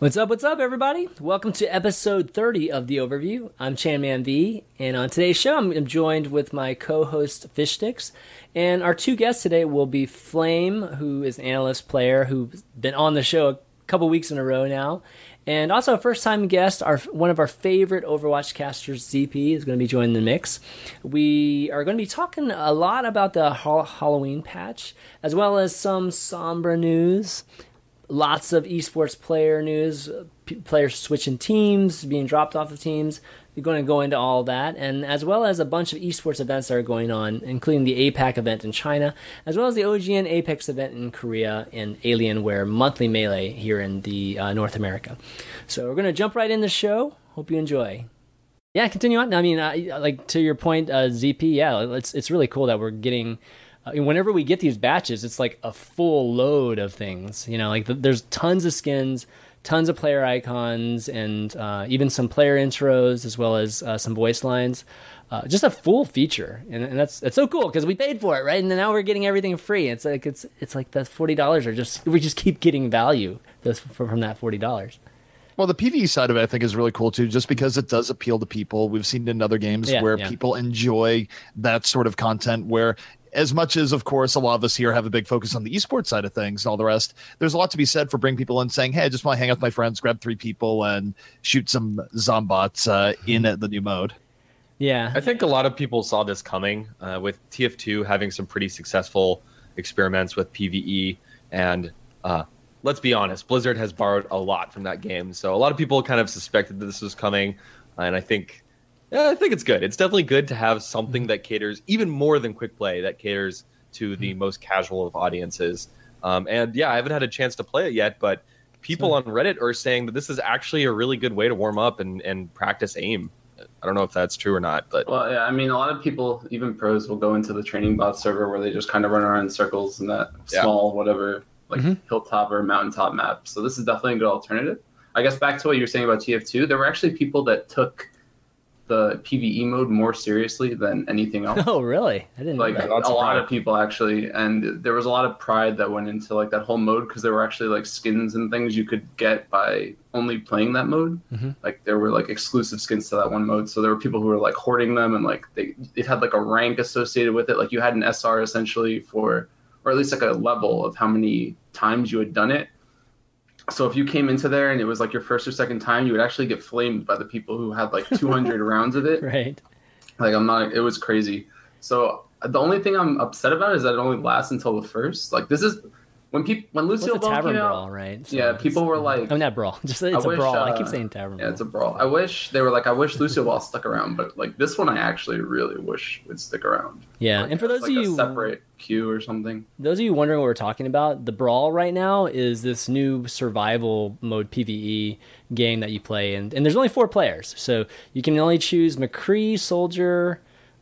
What's up, everybody? Welcome to episode 30 of The Overview. I'm Chanman V, and on today's show, I'm joined with my co-host, Fishsticks, and our two guests today will be Flame, who is an analyst player who's been on the show a couple weeks in a row now, and also a first-time guest, one of our favorite Overwatch casters, ZP, is going to be joining the mix. We are going to be talking a lot about the Halloween patch, as well as some Sombra news. Lots of esports player news, players switching teams, being dropped off of teams. We're going to go into all that, and as well as a bunch of esports events that are going on, including the APAC event in China, as well as the OGN Apex event in Korea, and Alienware Monthly Melee here in the North America. So we're going to jump right in the show. Hope you enjoy. Yeah, continue on. I mean, like to your point, ZP, yeah, it's really cool that we're getting... whenever we get these batches, it's like a full load of things. You know, like there's tons of skins, tons of player icons, and even some player intros, as well as some voice lines. Just a full feature, and it's so cool because we paid for it, right? And now we're getting everything free. It's like the $40 are just we just keep getting value from that $40. Well, the PvE side of it, I think, is really cool, too, just because it does appeal to people. We've seen it in other games where people enjoy that sort of content where, as much as, of course, a lot of us here have a big focus on the esports side of things and all the rest, there's a lot to be said for bringing people in saying, hey, I just want to hang out with my friends, grab 3 people, and shoot some zombots in the new mode. Yeah. I think a lot of people saw this coming with TF2 having some pretty successful experiments with PvE, and let's be honest, Blizzard has borrowed a lot from that game. So a lot of people kind of suspected that this was coming, and I think it's good. It's definitely good to have something that caters even more than quick play, that caters to the most casual of audiences. And yeah, I haven't had a chance to play it yet, but people on Reddit are saying that this is actually a really good way to warm up and practice aim. I don't know if that's true or not, but well, yeah, I mean, a lot of people, even pros, will go into the training bot server where they just kind of run around in circles in that small whatever, like hilltop or mountaintop map. So this is definitely a good alternative. I guess back to what you were saying about TF2, there were actually people that took the PvE mode more seriously than anything else. Oh, really? I didn't like know that. A lot of people actually, and there was a lot of pride that went into like that whole mode because there were actually like skins and things you could get by only playing that mode. Like there were like exclusive skins to that one mode, so there were people who were like hoarding them, and like it had like a rank associated with it. Like you had an SR essentially for, or at least like a level of how many times you had done it. So if you came into there and it was like your first or second time, you would actually get flamed by the people who had like 200 rounds of it. Right. Like it was crazy. So the only thing I'm upset about is that it only lasts until the first. Like this is when Lucio Ball came out, brawl, right? So yeah, people were like, "Oh, not brawl, just it's a brawl." I keep saying tavern brawl. Yeah, it's a brawl. I wish Lucio Ball stuck around, but like this one, I actually really wish would stick around. Yeah, like, and for those of you, a separate queue or something. Those of you wondering what we're talking about, the brawl right now is this new survival mode PvE game that you play, and there's only 4 players, so you can only choose McCree, Soldier,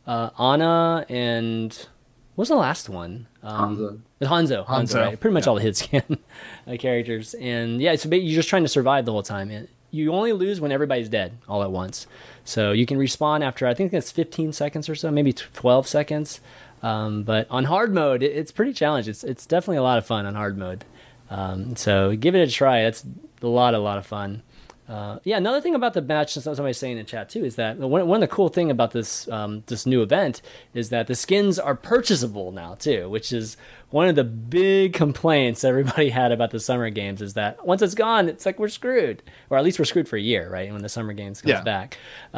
Ana, and what was the last one? Hanzo, right? Pretty much all the hit scan characters. And yeah, so you're just trying to survive the whole time. And you only lose when everybody's dead all at once. So you can respawn after, I think it's 15 seconds or so, maybe 12 seconds. But on hard mode, it's pretty challenging. It's definitely a lot of fun on hard mode. So give it a try. It's a lot of fun. Another thing about the match, somebody's saying in chat too, is that one of the cool thing about this this new event is that the skins are purchasable now too, which is one of the big complaints everybody had about the summer games, is that once it's gone, it's like we're screwed, or at least we're screwed for a year, right? When the summer games comes back.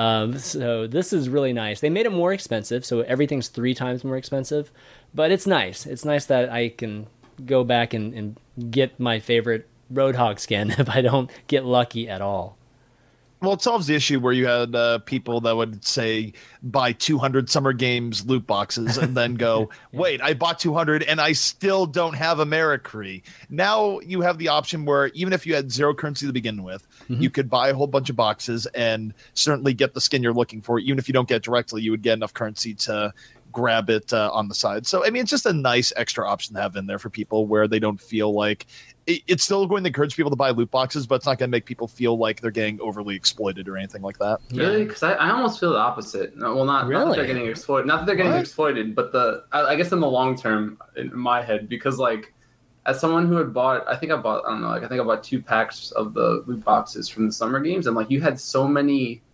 So this is really nice. They made it more expensive, so everything's 3 times more expensive, but it's nice. It's nice that I can go back and get my favorite Roadhog skin if I don't get lucky at all. Well, it solves the issue where you had people that would say buy 200 Summer Games loot boxes and then go, wait, I bought 200 and I still don't have a Mericree. Now you have the option where even if you had 0 currency to begin with, you could buy a whole bunch of boxes and certainly get the skin you're looking for. Even if you don't get it directly, you would get enough currency to grab it on the side. So, I mean, it's just a nice extra option to have in there for people where they don't feel like it's still going to encourage people to buy loot boxes, but it's not going to make people feel like they're getting overly exploited or anything like that. Really? Because I almost feel the opposite. Well, not that they're getting exploited. Not that they're getting exploited, but I guess in the long term, in my head, because like as someone who had bought, I think I don't know, like I think I bought 2 packs of the loot boxes from the summer games, and like you had so many,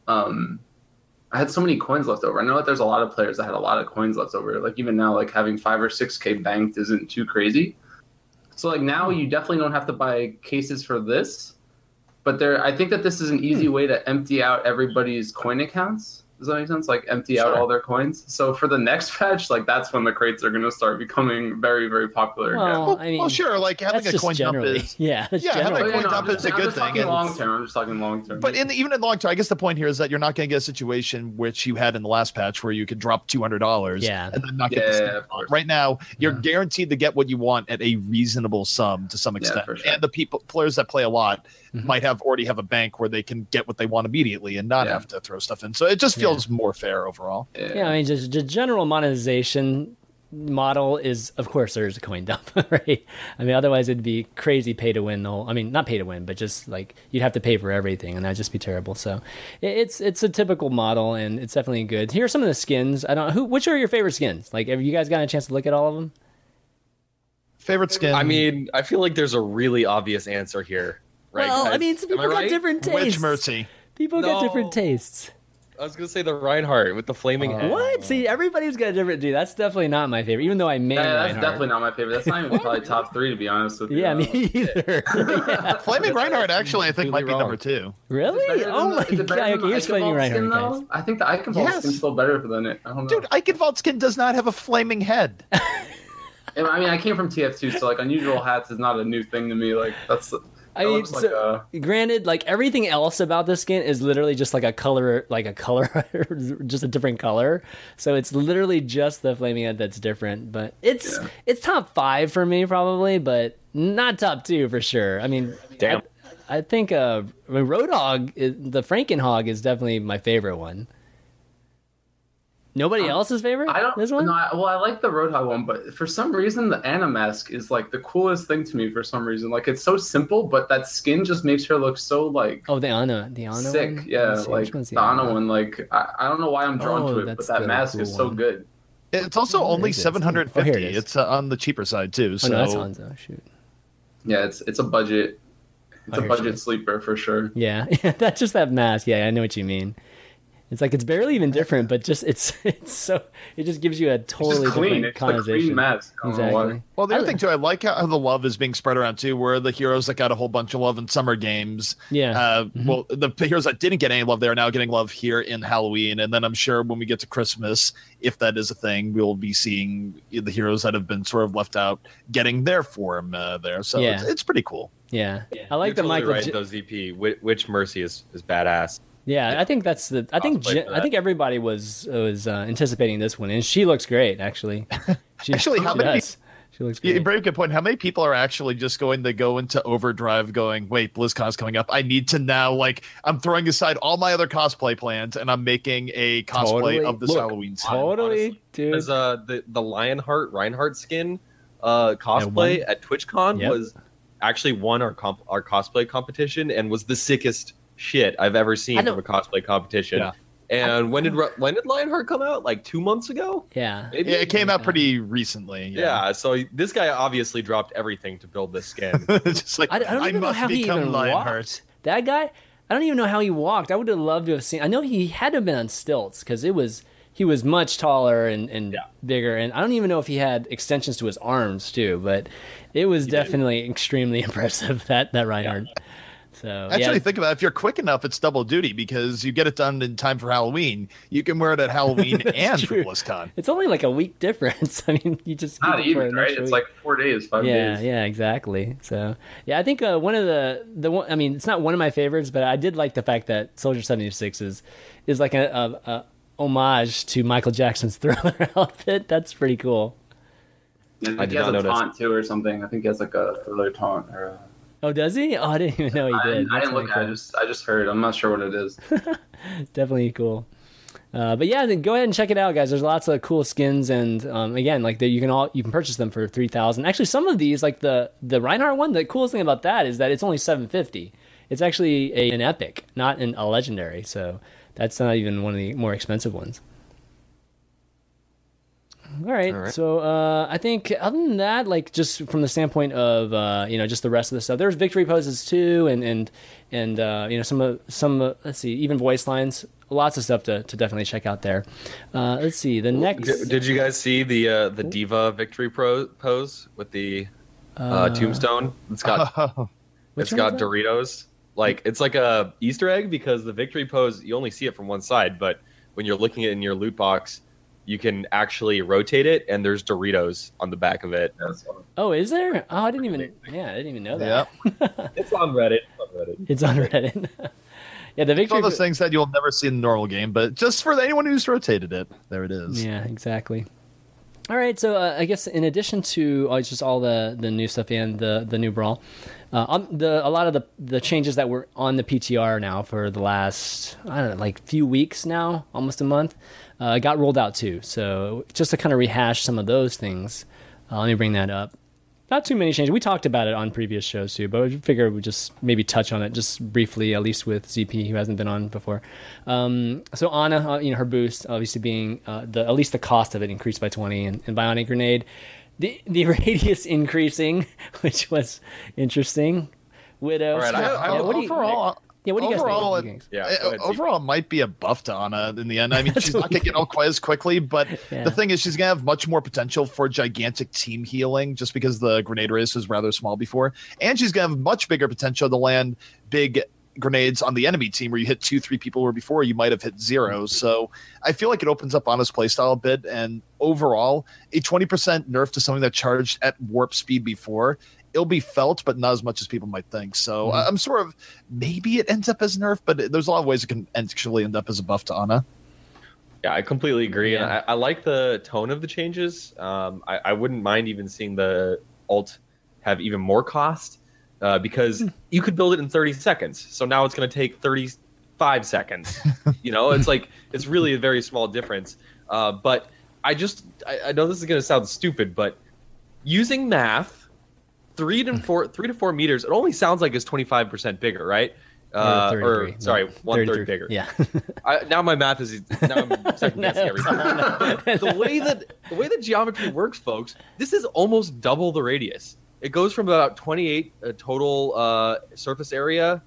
I had so many coins left over. I know that there's a lot of players that had a lot of coins left over. Like even now, like having 5 or 6K banked isn't too crazy. So like now you definitely don't have to buy cases for this, but I think that this is an easy way to empty out everybody's coin accounts. Does that make sense? Like empty out all their coins. So for the next patch, like that's when the crates are going to start becoming very, very popular again. Well, I mean, sure. Like having a coin dump is yeah, having a coin dump is a good thing. I'm just talking long term. But even in the long term, I guess the point here is that you're not going to get a situation which you had in the last patch where you could drop $200 and then not get the same. Right now, you're guaranteed to get what you want at a reasonable sum to some extent. Sure. And the players that play a lot might already have a bank where they can get what they want immediately and not have to throw stuff in. So it just feels more fair overall. Yeah, I mean, just the general monetization model is, of course, there's a coin dump, right? I mean, otherwise it'd be crazy pay to win. I mean, not pay to win, but just like you'd have to pay for everything, and that'd just be terrible. So it's a typical model, and it's definitely good. Here are some of the skins. I don't know which are your favorite skins. Like, have you guys gotten a chance to look at all of them? Favorite skin? I mean, I feel like there's a really obvious answer here. Right, well, guys? I mean, people got different tastes. Witch Mercy. People got different tastes. I was gonna say the Reinhardt with the flaming head. What? See, everybody's got a different dude. That's definitely not my favorite, even though I main that's Reinhardt. definitely not my favorite. That's not even probably top 3, to be honest with you. Yeah, me either. Flaming Reinhardt actually, I think, might be number 2. really? Oh my god! Okay, here's Flaming Reinhardt, guys. I think the Eichenwald skin's still better than it. I don't know. Dude, Eichenwald skin does not have a flaming head. I mean, I came from TF2, so like unusual hats is not a new thing to me. Like I mean, granted, like everything else about this skin is literally just like a color, just a different color. So it's literally just the flaming head that's different. But it's top 5 for me probably, but not top 2 for sure. I mean, damn. I think Roadhog, the Frankenhog, is definitely my favorite one. Nobody else's favorite? This one? No, I like the Roadhog one, but for some reason the Animask is like the coolest thing to me. For some reason, like it's so simple, but that skin just makes her look so like the Ana sick. One? Yeah, like the Ana one. Like I don't know why I'm drawn to it, but that mask is so good. It's also only 750. It's on the cheaper side too. So no, that's Hanzo. Shoot. Yeah, it's a budget. It's a budget sleeper for sure. Yeah, that's just that mask. Yeah, I know what you mean. It's like it's barely even different, but just it's so it just gives you a totally different connotation. Clean mask. Exactly. Well, the other thing too, I like how the love is being spread around too. Where the heroes that got a whole bunch of love in summer games, well, the heroes that didn't get any love, they are now getting love here in Halloween, and then I'm sure when we get to Christmas, if that is a thing, we'll be seeing the heroes that have been sort of left out getting their form there. So it's pretty cool. Yeah, I like You're the totally Michael. Right, though, ZP. Witch Mercy is badass. Yeah, I think that's the. I think everybody was anticipating this one, and she looks great. Actually, she looks great. Very good point. How many people are actually just going to go into overdrive, going, "Wait, BlizzCon's coming up. I need to now I'm throwing aside all my other cosplay plans, and I'm making a cosplay of this Halloween scene." Totally, dude. Because the Reinhardt skin cosplay at TwitchCon was actually won our cosplay competition and was the sickest shit I've ever seen from a cosplay competition. Yeah. And when did Lionheart come out? Like 2 months ago? Yeah. Maybe? Yeah, it came out pretty recently. Yeah. So this guy obviously dropped everything to build this skin. Just like, I don't even know how he even walked. That guy, I don't even know how he walked. I would have loved to have seen. I know he had to have been on stilts because he was much taller and bigger, and I don't even know if he had extensions to his arms too. But it was definitely extremely impressive that Reinhardt. Yeah. So actually, think about it. If you're quick enough, it's double duty because you get it done in time for Halloween. You can wear it at Halloween and for BlizzCon. It's only like a week difference. I mean, you just not even right. It's like 4 days, 5 days. Yeah, exactly. So I think one of the one. I mean, it's not one of my favorites, but I did like the fact that Soldier 76 is like a homage to Michael Jackson's Thriller outfit. That's pretty cool. I think he has a taunt too or something. I think he has like a Thriller taunt or a... Oh, does he? Oh, I didn't even know he did. I didn't look at it. I just heard. I'm not sure what it is. Definitely cool. But yeah, then go ahead and check it out, guys. There's lots of cool skins, and again, like you can purchase them for 3,000. Actually, some of these, like the Reinhardt one, the coolest thing about that is that it's only 750. It's actually an epic, not a legendary. So that's not even one of the more expensive ones. All right. So I think other than that, like just from the standpoint of just the rest of the stuff, there's victory poses too, and some let's see, even voice lines, lots of stuff to definitely check out there. Let's see the next. Did you guys see the D.Va victory pose with the tombstone? It's got Doritos. Like it's like a Easter egg because the victory pose you only see it from one side, but when you're looking at it in your loot box, you can actually rotate it, and there's Doritos on the back of it. Oh, is there? Oh, I didn't even know that. Yeah. It's on Reddit. It's on Reddit. Yeah, the victory. It's one of those things that you'll never see in the normal game, but just for anyone who's rotated it, there it is. Yeah, exactly. All right, so I guess in addition to just all the new stuff and the new brawl, a lot of the changes that were on the PTR now for the last few weeks now, almost a month, got rolled out too. So just to kind of rehash some of those things, let me bring that up. Not too many changes. We talked about it on previous shows too, but we figured we'd just maybe touch on it just briefly, at least with ZP, who hasn't been on before. So Ana, her boost obviously being at least the cost of it increased by 20, and Bionic Grenade, the radius increasing, which was interesting. Widow. All right, overall, what do you guys think? Overall, it might be a buff to Ana in the end. I mean, she's not going to get out quite as quickly, but the thing is, she's going to have much more potential for gigantic team healing just because the grenade radius was rather small before. And she's going to have much bigger potential to land big grenades on the enemy team where you hit 2-3 people where before you might have hit 0. So I feel like it opens up Ana's playstyle a bit. And overall, a 20% nerf to something that charged at warp speed before, it'll be felt, but not as much as people might think. So I'm sort of, maybe it ends up as a nerf, but there's a lot of ways it can actually end up as a buff to Ana. Yeah, I completely agree. Yeah. And I like the tone of the changes. I wouldn't mind even seeing the ult have even more cost because you could build it in 30 seconds. So now it's going to take 35 seconds. It's really a very small difference. But I know this is going to sound stupid, but using math, 3 to 4 meters, it only sounds like it's 25% bigger, right? One third bigger. Yeah. Now my math is I'm second guessing everything. The way that geometry works, folks, this is almost double the radius. It goes from about 28 total surface area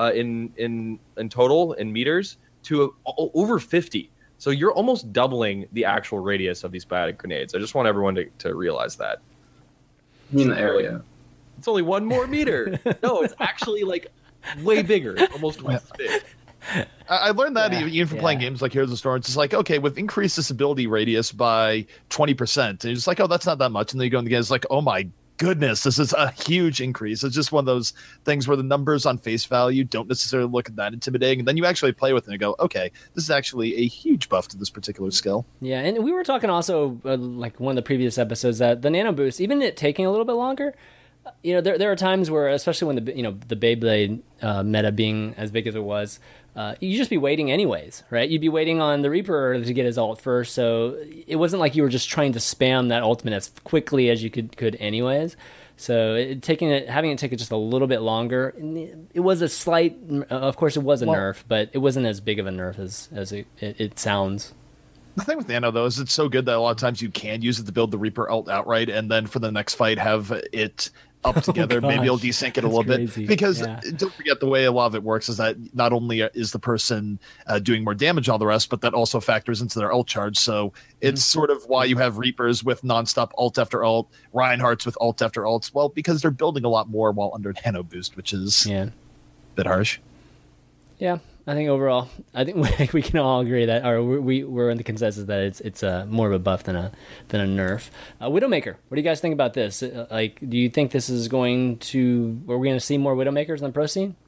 in total in meters to over 50. So you're almost doubling the actual radius of these biotic grenades. I just want everyone to realize that. You mean the area? It's only 1 more meter. No, it's actually like way bigger, almost twice as big. I learned that even from playing games like Heroes of the Storm. It's just like, okay, we've increased this ability radius by 20%. And you're just like, oh, that's not that much. And then you go in the game, it's like, oh my goodness, this is a huge increase. It's just one of those things where the numbers on face value don't necessarily look that intimidating. And then you actually play with it and go, okay, this is actually a huge buff to this particular skill. Yeah, and we were talking also, like one of the previous episodes, that the Nano Boost, even it taking a little bit longer, there are times where, especially when the Beyblade meta being as big as it was, you just be waiting anyways, right? You'd be waiting on the Reaper to get his ult first, so it wasn't like you were just trying to spam that ultimate as quickly as you could anyways. So having it take just a little bit longer, it was a slight, of course it was a nerf, but it wasn't as big of a nerf as it sounds. The thing with Nano, though, is it's so good that a lot of times you can use it to build the Reaper ult outright, and then for the next fight have it up together. Maybe you'll desync it a little bit. Because don't forget, the way a lot of it works is that not only is the person doing more damage on all the rest, but that also factors into their ult charge. So it's sort of why you have Reapers with nonstop ult after ult, Reinhardts with ult after ults. Well, because they're building a lot more while under Nano Boost, which is a bit harsh. Yeah. I think overall, we can all agree that, or we're in the consensus that it's more of a buff than a nerf. Widowmaker, what do you guys think about this? Do you think this is are we going to see more Widowmakers on Pro Scene?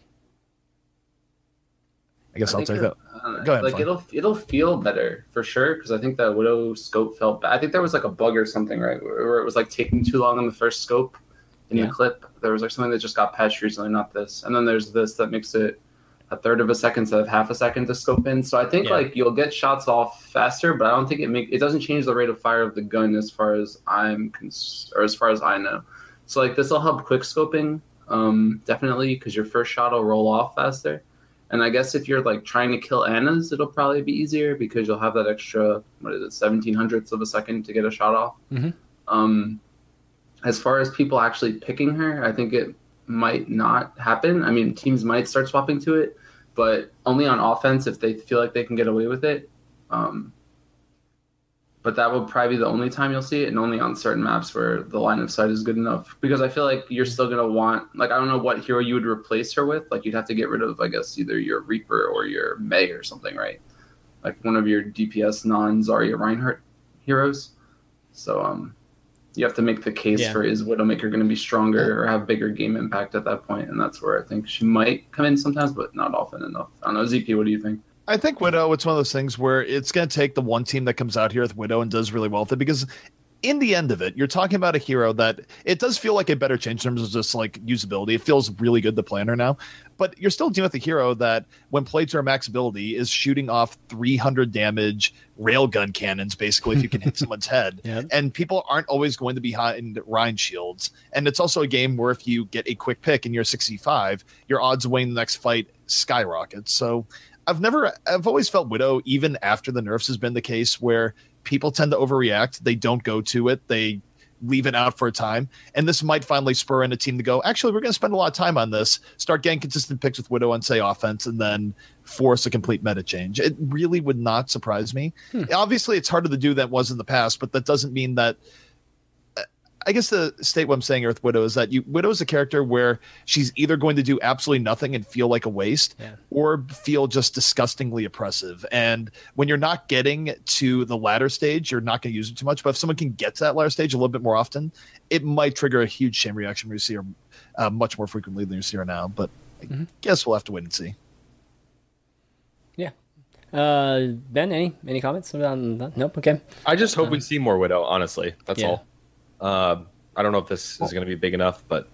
I guess I'll take that. Go ahead. Like it'll feel better for sure, because I think that Widow scope felt bad. I think there was like a bug or something, right, where it was like taking too long on the first scope in the clip. There was like something that just got patched recently, not this. And then there's this that makes it a third of a second instead of half a second to scope in. So I think like you'll get shots off faster, but I don't think it doesn't change the rate of fire of the gun as far as as far as I know. So like this will help quick scoping, definitely, because your first shot will roll off faster. And I guess if you're like trying to kill Anna's, it'll probably be easier because you'll have that extra 1700ths of a second to get a shot off. As far as people actually picking her, I think it might not happen. I mean, teams might start swapping to it, but only on offense if they feel like they can get away with it. But that will probably be the only time you'll see it, and only on certain maps where the line of sight is good enough. Because I feel like you're still going to want, like, I don't know what hero you would replace her with. Like, you'd have to get rid of, I guess, either your Reaper or your Mei or something, right? Like one of your DPS non-Zarya Reinhardt heroes. So you have to make the case for, is Widowmaker going to be stronger or have bigger game impact at that point? And that's where I think she might come in sometimes, but not often enough. I don't know, ZP, what do you think? I think Widow, it's one of those things where it's going to take the one team that comes out here with Widow and does really well with it, because in the end of it, you're talking about a hero that it does feel like a better change in terms of just like usability. It feels really good to play on her now, but you're still dealing with a hero that when played to her max ability is shooting off 300 damage railgun cannons, basically, if you can hit someone's head. And people aren't always going to be behind Rein shields. And it's also a game where if you get a quick pick and you're 65, your odds of winning the next fight skyrocket. So I've always felt Widow, even after the nerfs has been the case, where people tend to overreact. They don't go to it. They leave it out for a time. And this might finally spur in a team to go, actually, we're going to spend a lot of time on this, start getting consistent picks with Widow on, say, offense, and then force a complete meta change. It really would not surprise me. Obviously, it's harder to do than it was in the past, but that doesn't mean that I guess the state what I'm saying here with Widow is that Widow is a character where she's either going to do absolutely nothing and feel like a waste, or feel just disgustingly oppressive. And when you're not getting to the latter stage, you're not going to use it too much. But if someone can get to that latter stage a little bit more often, it might trigger a huge chain reaction where you see her much more frequently than you see her now. But I guess we'll have to wait and see. Yeah. Ben, any comments on that? Nope. Okay. I just hope we see more Widow, honestly. That's all. I don't know if this is going to be big enough, but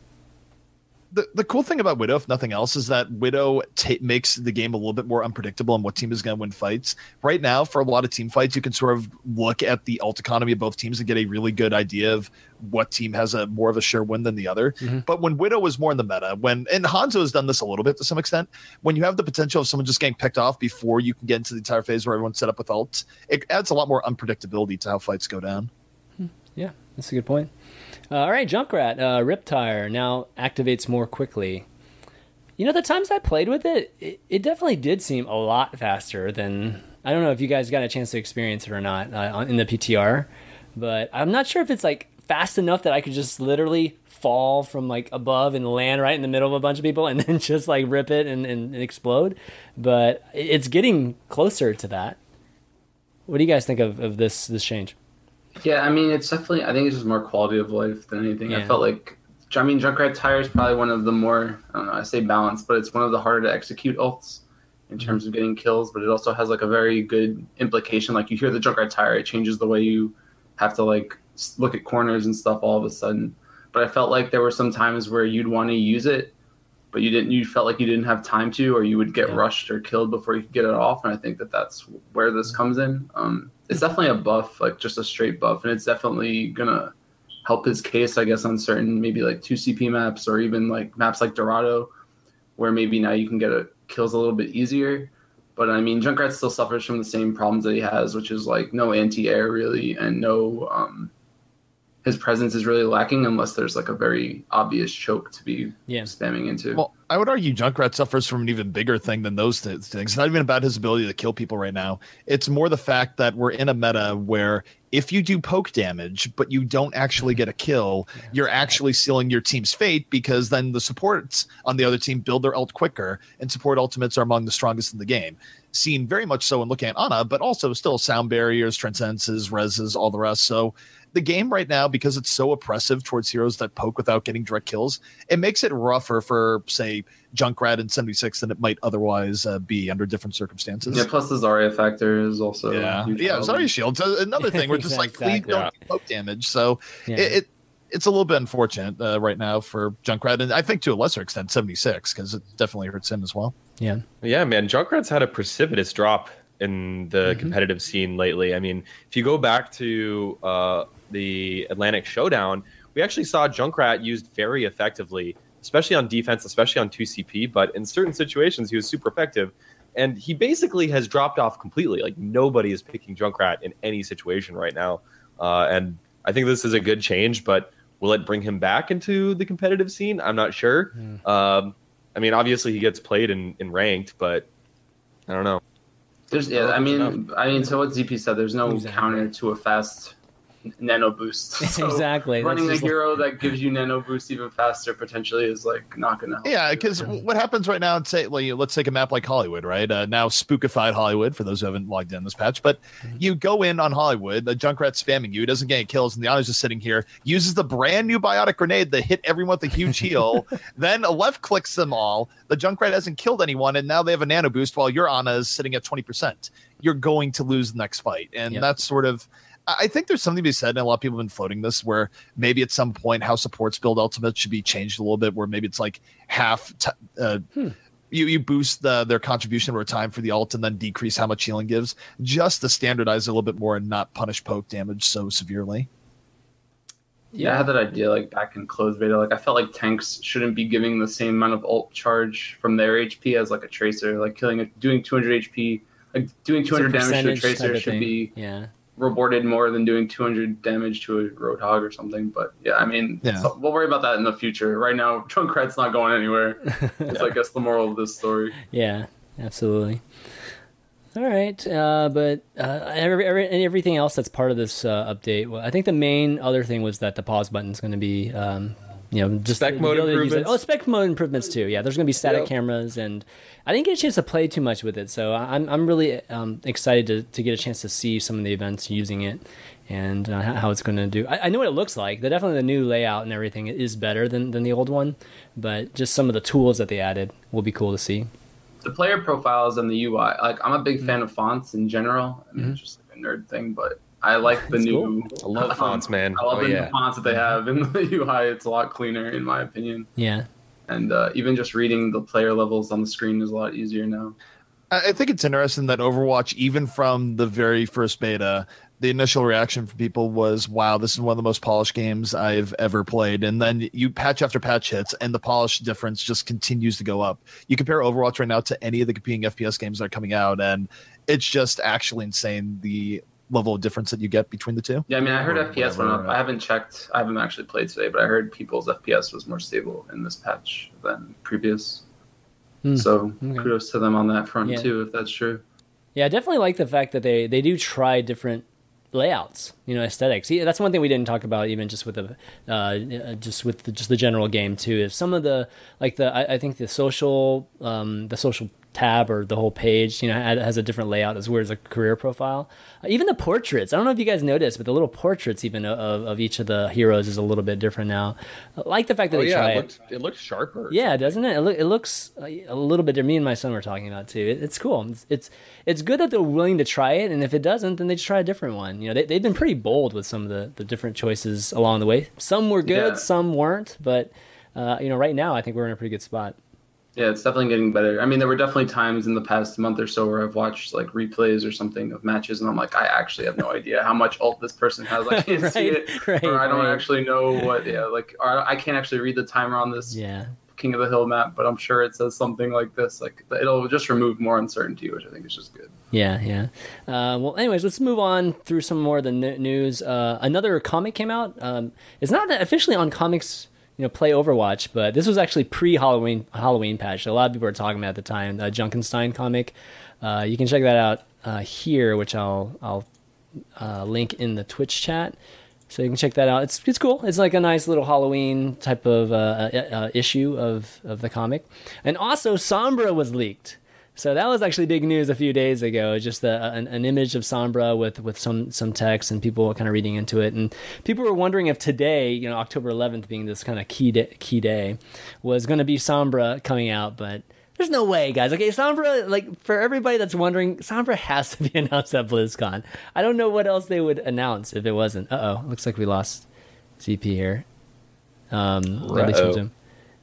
the cool thing about Widow, if nothing else, is that Widow makes the game a little bit more unpredictable on what team is going to win fights. Right now, for a lot of team fights, you can sort of look at the ult economy of both teams and get a really good idea of what team has a more of a sure win than the other. But when Widow was more in the meta, and Hanzo has done this a little bit to some extent, when you have the potential of someone just getting picked off before you can get into the entire phase where everyone's set up with ults, it adds a lot more unpredictability to how fights go down. Yeah, that's a good point. All right, Junkrat, Riptire now activates more quickly. You know, the times I played with it, it definitely did seem a lot faster than... I don't know if you guys got a chance to experience it or not in the PTR, but I'm not sure if it's like fast enough that I could just literally fall from like above and land right in the middle of a bunch of people and then just like rip it and explode. But it's getting closer to that. What do you guys think of this change? Yeah, I mean, it's definitely, I think it's just more quality of life than anything. I felt like, I mean, Junkrat Tire is probably one of the more, I don't know, I say balanced, but it's one of the harder to execute ults in terms of getting kills, but it also has like a very good implication. Like you hear the Junkrat Tire, it changes the way you have to like look at corners and stuff all of a sudden. But I felt like there were some times where you'd want to use it, but you felt like you didn't have time to, or you would get rushed or killed before you could get it off. And I think that's where this comes in. It's definitely a buff, like just a straight buff, and it's definitely gonna help his case, I guess, on certain maybe like 2CP maps or even like maps like Dorado, where maybe now you can get kills a little bit easier. But I mean, Junkrat still suffers from the same problems that he has, which is like no anti-air really, and no his presence is really lacking unless there's like a very obvious choke to be spamming into. Well, I would argue Junkrat suffers from an even bigger thing than those things. It's not even about his ability to kill people right now. It's more the fact that we're in a meta where if you do poke damage, but you don't actually get a kill, you're actually sealing your team's fate, because then the supports on the other team build their ult quicker, and support ultimates are among the strongest in the game. Seen very much so in looking at Ana, but also still sound barriers, transcendences, reses, all the rest. So the game right now, because it's so oppressive towards heroes that poke without getting direct kills, it makes it rougher for, say, Junkrat and 76 than it might otherwise be under different circumstances. Yeah, plus the Zarya factor is also... Yeah, Zarya Shield's another thing. We're just like, please don't poke damage. So it's a little bit unfortunate right now for Junkrat, and I think to a lesser extent 76, because it definitely hurts him as well. Yeah, man, Junkrat's had a precipitous drop in the competitive scene lately. I mean, if you go back to the Atlantic Showdown, we actually saw Junkrat used very effectively especially on defense, especially on 2CP. But in certain situations, he was super effective. And he basically has dropped off completely. Like, nobody is picking Junkrat in any situation right now. And I think this is a good change, but will it bring him back into the competitive scene? I'm not sure. I mean, obviously he gets played in ranked, but I don't know. So what ZP said, there's no counter to a fast nano boost. So exactly. Running a hero that gives you nano boost even faster potentially is like not going to help. Yeah, because what happens right now, let's take a map like Hollywood, right? Now spookified Hollywood, for those who haven't logged in this patch, but you go in on Hollywood, the Junkrat's spamming you, he doesn't get any kills, and the Ana's just sitting here, uses the brand new biotic grenade that hit everyone with a huge heal, then left clicks them all, the Junkrat hasn't killed anyone, and now they have a nano boost while your Ana is sitting at 20%. You're going to lose the next fight, and that's sort of... I think there's something to be said, and a lot of people have been floating this, where maybe at some point how supports build ultimate should be changed a little bit, where maybe it's like half you boost their contribution over time for the ult and then decrease how much healing gives, just to standardize a little bit more and not punish poke damage so severely. Yeah, I had that idea like back in closed beta. Like I felt like tanks shouldn't be giving the same amount of ult charge from their HP as like a tracer. Like doing 200 HP, like doing 200 damage to a tracer should be rewarded more than doing 200 damage to a Roadhog or something. But so we'll worry about that in the future. Right now, Junkrat's not going anywhere. It's I guess the moral of this story. Yeah, absolutely. All right, but everything else that's part of this update. Well, I think the main other thing was that the pause button is going to be, just spec mode improvements. Spec mode improvements too. Yeah, there's going to be static cameras, and I didn't get a chance to play too much with it, so I'm really excited to get a chance to see some of the events using it and how it's going to do. I know what it looks like. Definitely the new layout and everything is better than the old one, but just some of the tools that they added will be cool to see. The player profiles and the UI, like I'm a big fan of fonts in general. I mean, it's just like a nerd thing, but I like the new. Cool. I love fonts, man. I love the new fonts that they have in the UI. It's a lot cleaner, in my opinion. Yeah. And even just reading the player levels on the screen is a lot easier now. I think it's interesting that Overwatch, even from the very first beta, the initial reaction from people was, wow, this is one of the most polished games I've ever played. And then you patch after patch hits, and the polish difference just continues to go up. You compare Overwatch right now to any of the competing FPS games that are coming out, and it's just actually insane, the level of difference that you get between the two. Yeah, I mean, I heard FPS went up. I haven't checked. I haven't actually played today, but I heard people's FPS was more stable in this patch than previous. So kudos to them on that front too, if that's true. Yeah, I definitely like the fact that they do try different layouts, aesthetics. Yeah, that's one thing we didn't talk about, even just with the general game too. Is some of I think the social tab or the whole page, has a different layout as well as a career profile. Even the portraits. I don't know if you guys noticed, but the little portraits even of each of the heroes is a little bit different now. I like the fact that they try it. It looks sharper. Yeah, doesn't it? It looks a little bit. Me and my son were talking about it too. It's cool. It's good that they're willing to try it, and if it doesn't, then they just try a different one. They've been pretty bold with some of the different choices along the way. Some were good, some weren't, but right now I think we're in a pretty good spot. Yeah, it's definitely getting better. I mean, there were definitely times in the past month or so where I've watched like replays or something of matches, and I'm like, I actually have no idea how much ult this person has. I can't see it, or I don't actually know what. Yeah, or I can't actually read the timer on this King of the Hill map, but I'm sure it says something like this. Like it'll just remove more uncertainty, which I think is just good. Yeah. Well, anyways, let's move on through some more of the news. Another comic came out. It's not officially on comics. Play Overwatch, but this was actually pre-Halloween patch. So a lot of people were talking about at the time. The Junkenstein comic. You can check that out here, which I'll link in the Twitch chat, so you can check that out. It's cool. It's like a nice little Halloween type of issue of the comic. And also, Sombra was leaked. So that was actually big news a few days ago. Just an image of Sombra with some text, and people were kind of reading into it. And people were wondering if today, October 11th being this kind of key day, was going to be Sombra coming out. But there's no way, guys. Okay, Sombra, for everybody that's wondering, Sombra has to be announced at BlizzCon. I don't know what else they would announce if it wasn't. Looks like we lost ZP here. At least from Zoom.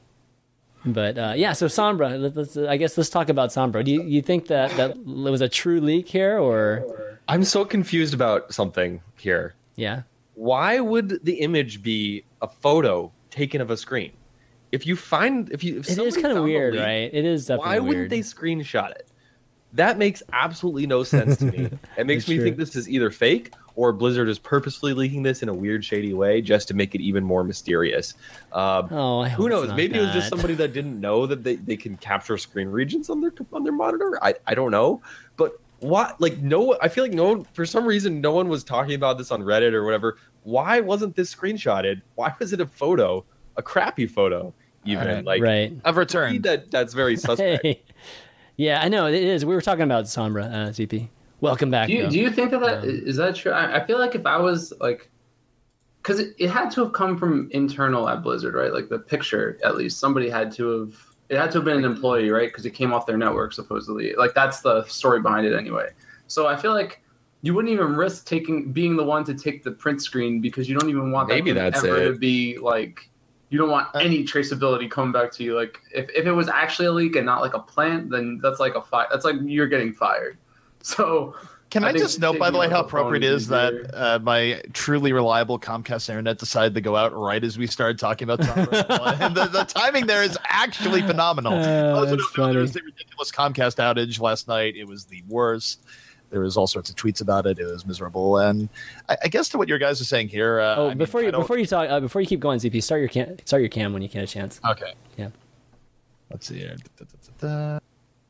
But so Sombra, let's talk about Sombra. Do you think that it was a true leak here, or? I'm so confused about something here. Yeah. Why would the image be a photo taken of a screen? if you find if It somebody is kind of found the weird, leak, right? It is definitely why weird. wouldn't they screenshot it? That makes absolutely no sense to me. It makes That's me true. think this is either fake or Blizzard is purposefully leaking this in a weird, shady way just to make it even more mysterious. Oh, I hope Who it's knows? not Maybe it was just that. somebody that didn't know that they can capture screen regions on their monitor. I don't know, but what? Like no, I feel like no one, for some reason no one was talking about this on Reddit or whatever. Why wasn't this screenshotted? Why was it a photo, a crappy photo? Even like Right. I've returned. that's very suspect. Hey. Yeah, I know it is. We were talking about Sombra, ZP. Welcome back. Do you think that is that true? I feel like if I was like, because it had to have come from internal at Blizzard, right? Like the picture, at least somebody had to have. It had to have been an employee, right? Because it came off their network supposedly. Like that's the story behind it anyway. So I feel like you wouldn't even risk being the one to take the print screen because you don't even want Maybe that that's ever it. to be like. You don't want any traceability coming back to you. Like if it was actually a leak and not like a plant, then that's like that's like you're getting fired. So Can I think just note, by the taking way, out how the phone appropriate it is that my truly reliable Comcast internet decided to go out right as we started talking about Sombra? And the timing there is actually phenomenal. Those who that's don't know, there was funny. the ridiculous Comcast outage last night. It was the worst. There was all sorts of tweets about it. It was miserable. And I guess to what your guys are saying here. Oh, I mean, before I don't- you talk, before you keep going, ZP, start your cam when you get a chance. Okay. Yeah. Let's see here. Da.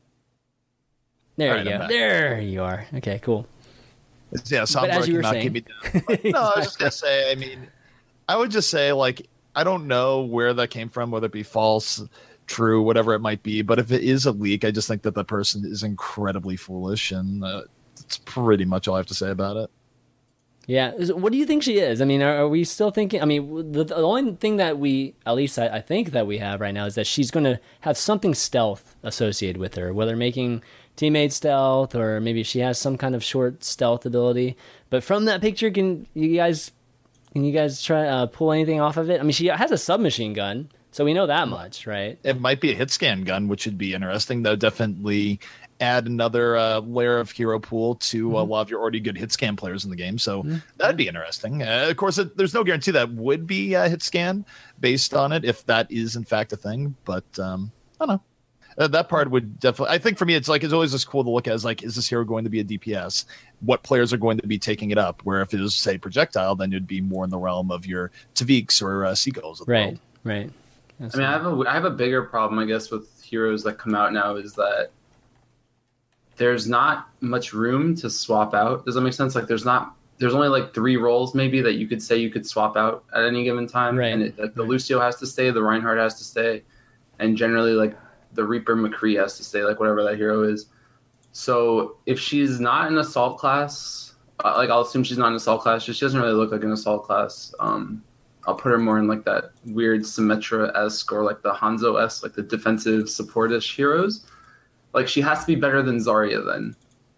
There All you right, I'm go. back. There you are. Okay, cool. Yeah, Sombra as you were cannot saying. keep me down. But no, I was just gonna say. I mean, I would just say like I don't know where that came from, whether it be false, true, whatever it might be. But if it is a leak, I just think that the person is incredibly foolish, and that's pretty much all I have to say about it. Yeah. What do you think she is? I mean, are we still thinking? I mean, the only thing that we, at least I think that we have right now, is that she's going to have something stealth associated with her, whether making teammate stealth or maybe she has some kind of short stealth ability. But from that picture, can you guys try pull anything off of it? I mean, she has a submachine gun, so we know that much, right? It might be a hit scan gun, which would be interesting. Though definitely add another layer of hero pool to a lot of your already good hit scan players in the game. So that'd be interesting. Of course, there's no guarantee that would be a hit scan based on it, if that is in fact a thing. But I don't know. That part would definitely. I think for me, it's always just cool to look at. Is like, is this hero going to be a DPS? What players are going to be taking it up? Where if it was say projectile, then it'd be more in the realm of your Taviks or Seagulls. of the world. Right. I mean, I have a bigger problem, I guess, with heroes that come out now is that there's not much room to swap out. Does that make sense? Like, there's only like 3 roles maybe that you could say you could swap out at any given time. Right. And the Lucio has to stay, the Reinhardt has to stay, and generally like the Reaper McCree has to stay, like whatever that hero is. So if she's not an assault class, like I'll assume she's not an assault class. She doesn't really look like an assault class. I'll put her more in like that weird Symmetra-esque or like the Hanzo-esque, like the defensive supportish heroes. Like she has to be better than Zarya then,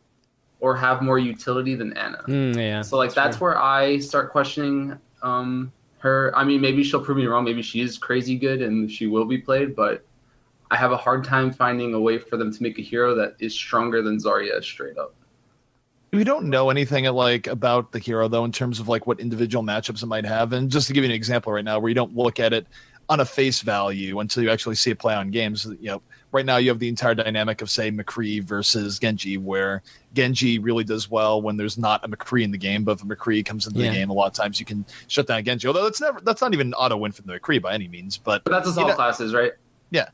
or have more utility than Ana. Yeah. So like that's where I start questioning her. I mean, maybe she'll prove me wrong. Maybe she is crazy good and she will be played, but I have a hard time finding a way for them to make a hero that is stronger than Zarya straight up. We don't know anything about the hero though, in terms of like what individual matchups it might have. And just to give you an example right now, where you don't look at it on a face value until you actually see it play on games. Right now you have the entire dynamic of say McCree versus Genji, where Genji really does well when there's not a McCree in the game, but if a McCree comes into the game, a lot of times you can shut down Genji. Although that's not even an auto win for the McCree by any means. But that's assault classes, right? Yeah.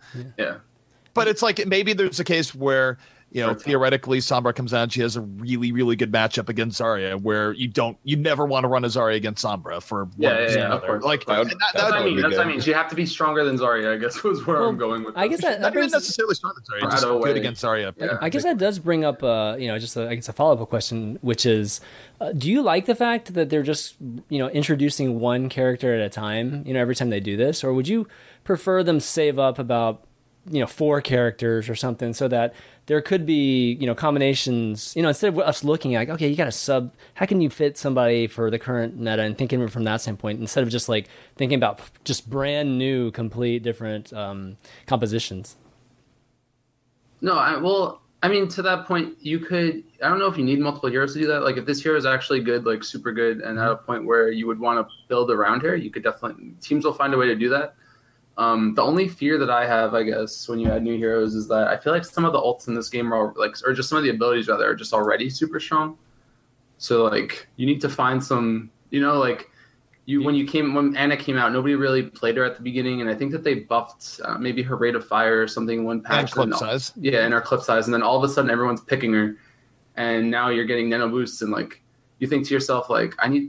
But it's like maybe there's a case where theoretically Sombra comes out and she has a really, really good matchup against Zarya, where you never want to run a Zarya against Sombra for one reason or of another. course. Like That's That's what I mean. She'd have to be stronger than Zarya, I guess, was where I'm going with I guess that not even brings, necessarily strong than Zarya, just Out of the good way. against Zarya. Yeah. I guess that does bring up, just I guess a follow-up question, which is, do you like the fact that they're just, introducing one character at a time, every time they do this, or would you prefer them save up about 4 characters or something, so that there could be, combinations, instead of us looking at, like, okay, you got to sub, how can you fit somebody for the current meta, and thinking of it from that standpoint, instead of just like thinking about just brand new, complete different compositions. No, I mean, to that point, you could, I don't know if you need multiple heroes to do that. Like if this hero is actually good, like super good, and at a point where you would want to build around her, you could definitely, teams will find a way to do that. The only fear that I have, I guess, when you add new heroes is that I feel like some of the ults in this game are like, or just some of the abilities rather, are just already super strong. So like, you need to find some, like when Anna came out, nobody really played her at the beginning, and I think that they buffed maybe her rate of fire or something in one patch. And clip size. Yeah, and her clip size, and then all of a sudden everyone's picking her, and now you're getting nano boosts, and like, you think to yourself, like,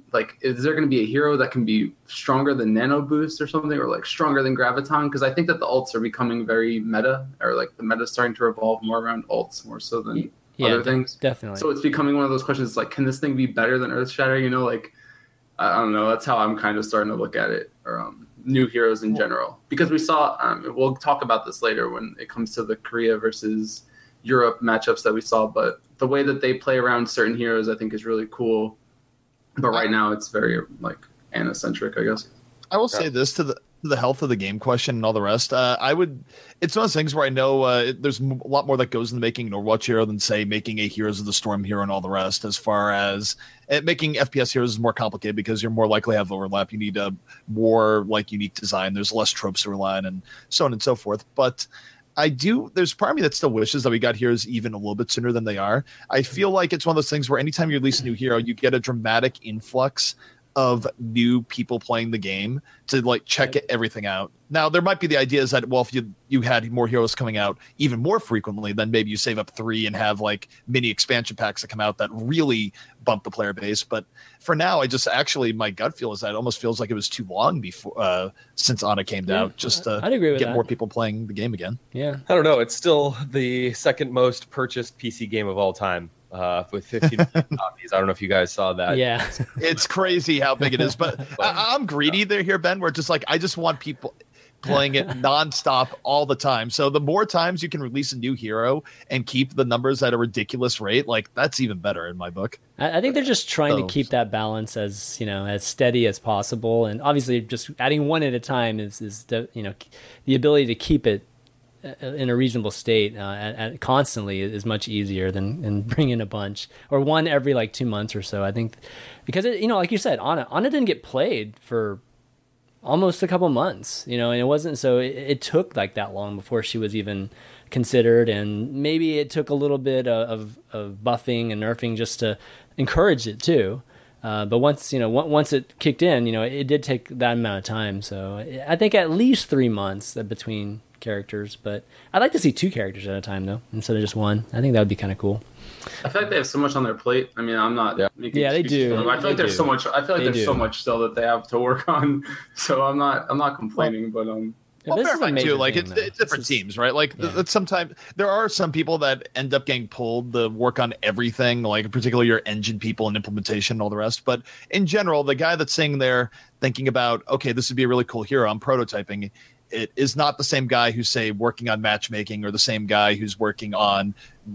is there going to be a hero that can be stronger than Nano Boost or something, or like stronger than Graviton? Because I think that the ults are becoming very meta, or like the meta is starting to revolve more around ults more so than other things. Definitely. So it's becoming one of those questions, like, can this thing be better than Earthshatter? Like, I don't know. That's how I'm kind of starting to look at it, or new heroes in general. Because we saw, we'll talk about this later when it comes to the Korea versus Europe matchups that we saw, but the way that they play around certain heroes, I think, is really cool. But right now, it's very like Anna-centric, I guess. I will say this to the health of the game question and all the rest. It's one of those things where I know there's a lot more that goes into making an Overwatch hero than, say, making a Heroes of the Storm hero and all the rest. As far as making FPS heroes is more complicated because you're more likely to have overlap. You need a more like unique design. There's less tropes to rely on, and so on and so forth. But there's part of me that still wishes that we got heroes even a little bit sooner than they are. I feel like it's one of those things where anytime you release a new hero, you get a dramatic influx of new people playing the game to like check everything out. Now, there might be the idea is that, well, if you had more heroes coming out even more frequently, then maybe you save up 3 and have like mini expansion packs that come out that really bump the player base. But for now, my gut feel is that it almost feels like it was too long before since Ana came out just to I'd agree with get that. more people playing the game again. Yeah. I don't know. It's still the second most purchased PC game of all time. With 15 million copies. I don't know if you guys saw that. Yeah. It's crazy how big it is, but I'm greedy there here, Ben, where just like, I just want people playing it nonstop all the time. So the more times you can release a new hero and keep the numbers at a ridiculous rate, like that's even better in my book. I think they're just trying to keep that balance as as steady as possible, and obviously just adding one at a time is the ability to keep it in a reasonable state constantly is much easier than bringing a bunch or one every like 2 months or so. I think because like you said, Ana didn't get played for almost a couple months, and it wasn't so it took like that long before she was even considered, and maybe it took a little bit of buffing and nerfing just to encourage it too. But once it kicked in, it did take that amount of time. So I think at least 3 months between characters, but I'd like to see 2 characters at a time though, instead of just one. I think that would be kind of cool. I feel like they have so much on their plate. I mean, I'm not making they excuses do. for them. I feel like there's so much. I feel like there's so much still that they have to work on. So I'm not complaining, but Well, fair fight too. Like it's different teams, right? Like sometimes there are some people that end up getting pulled to work on everything, like particularly your engine people and implementation and all the rest. But in general, the guy that's sitting there thinking about, okay, this would be a really cool hero, I'm prototyping. It is not the same guy who's, say, working on matchmaking, or the same guy who's working on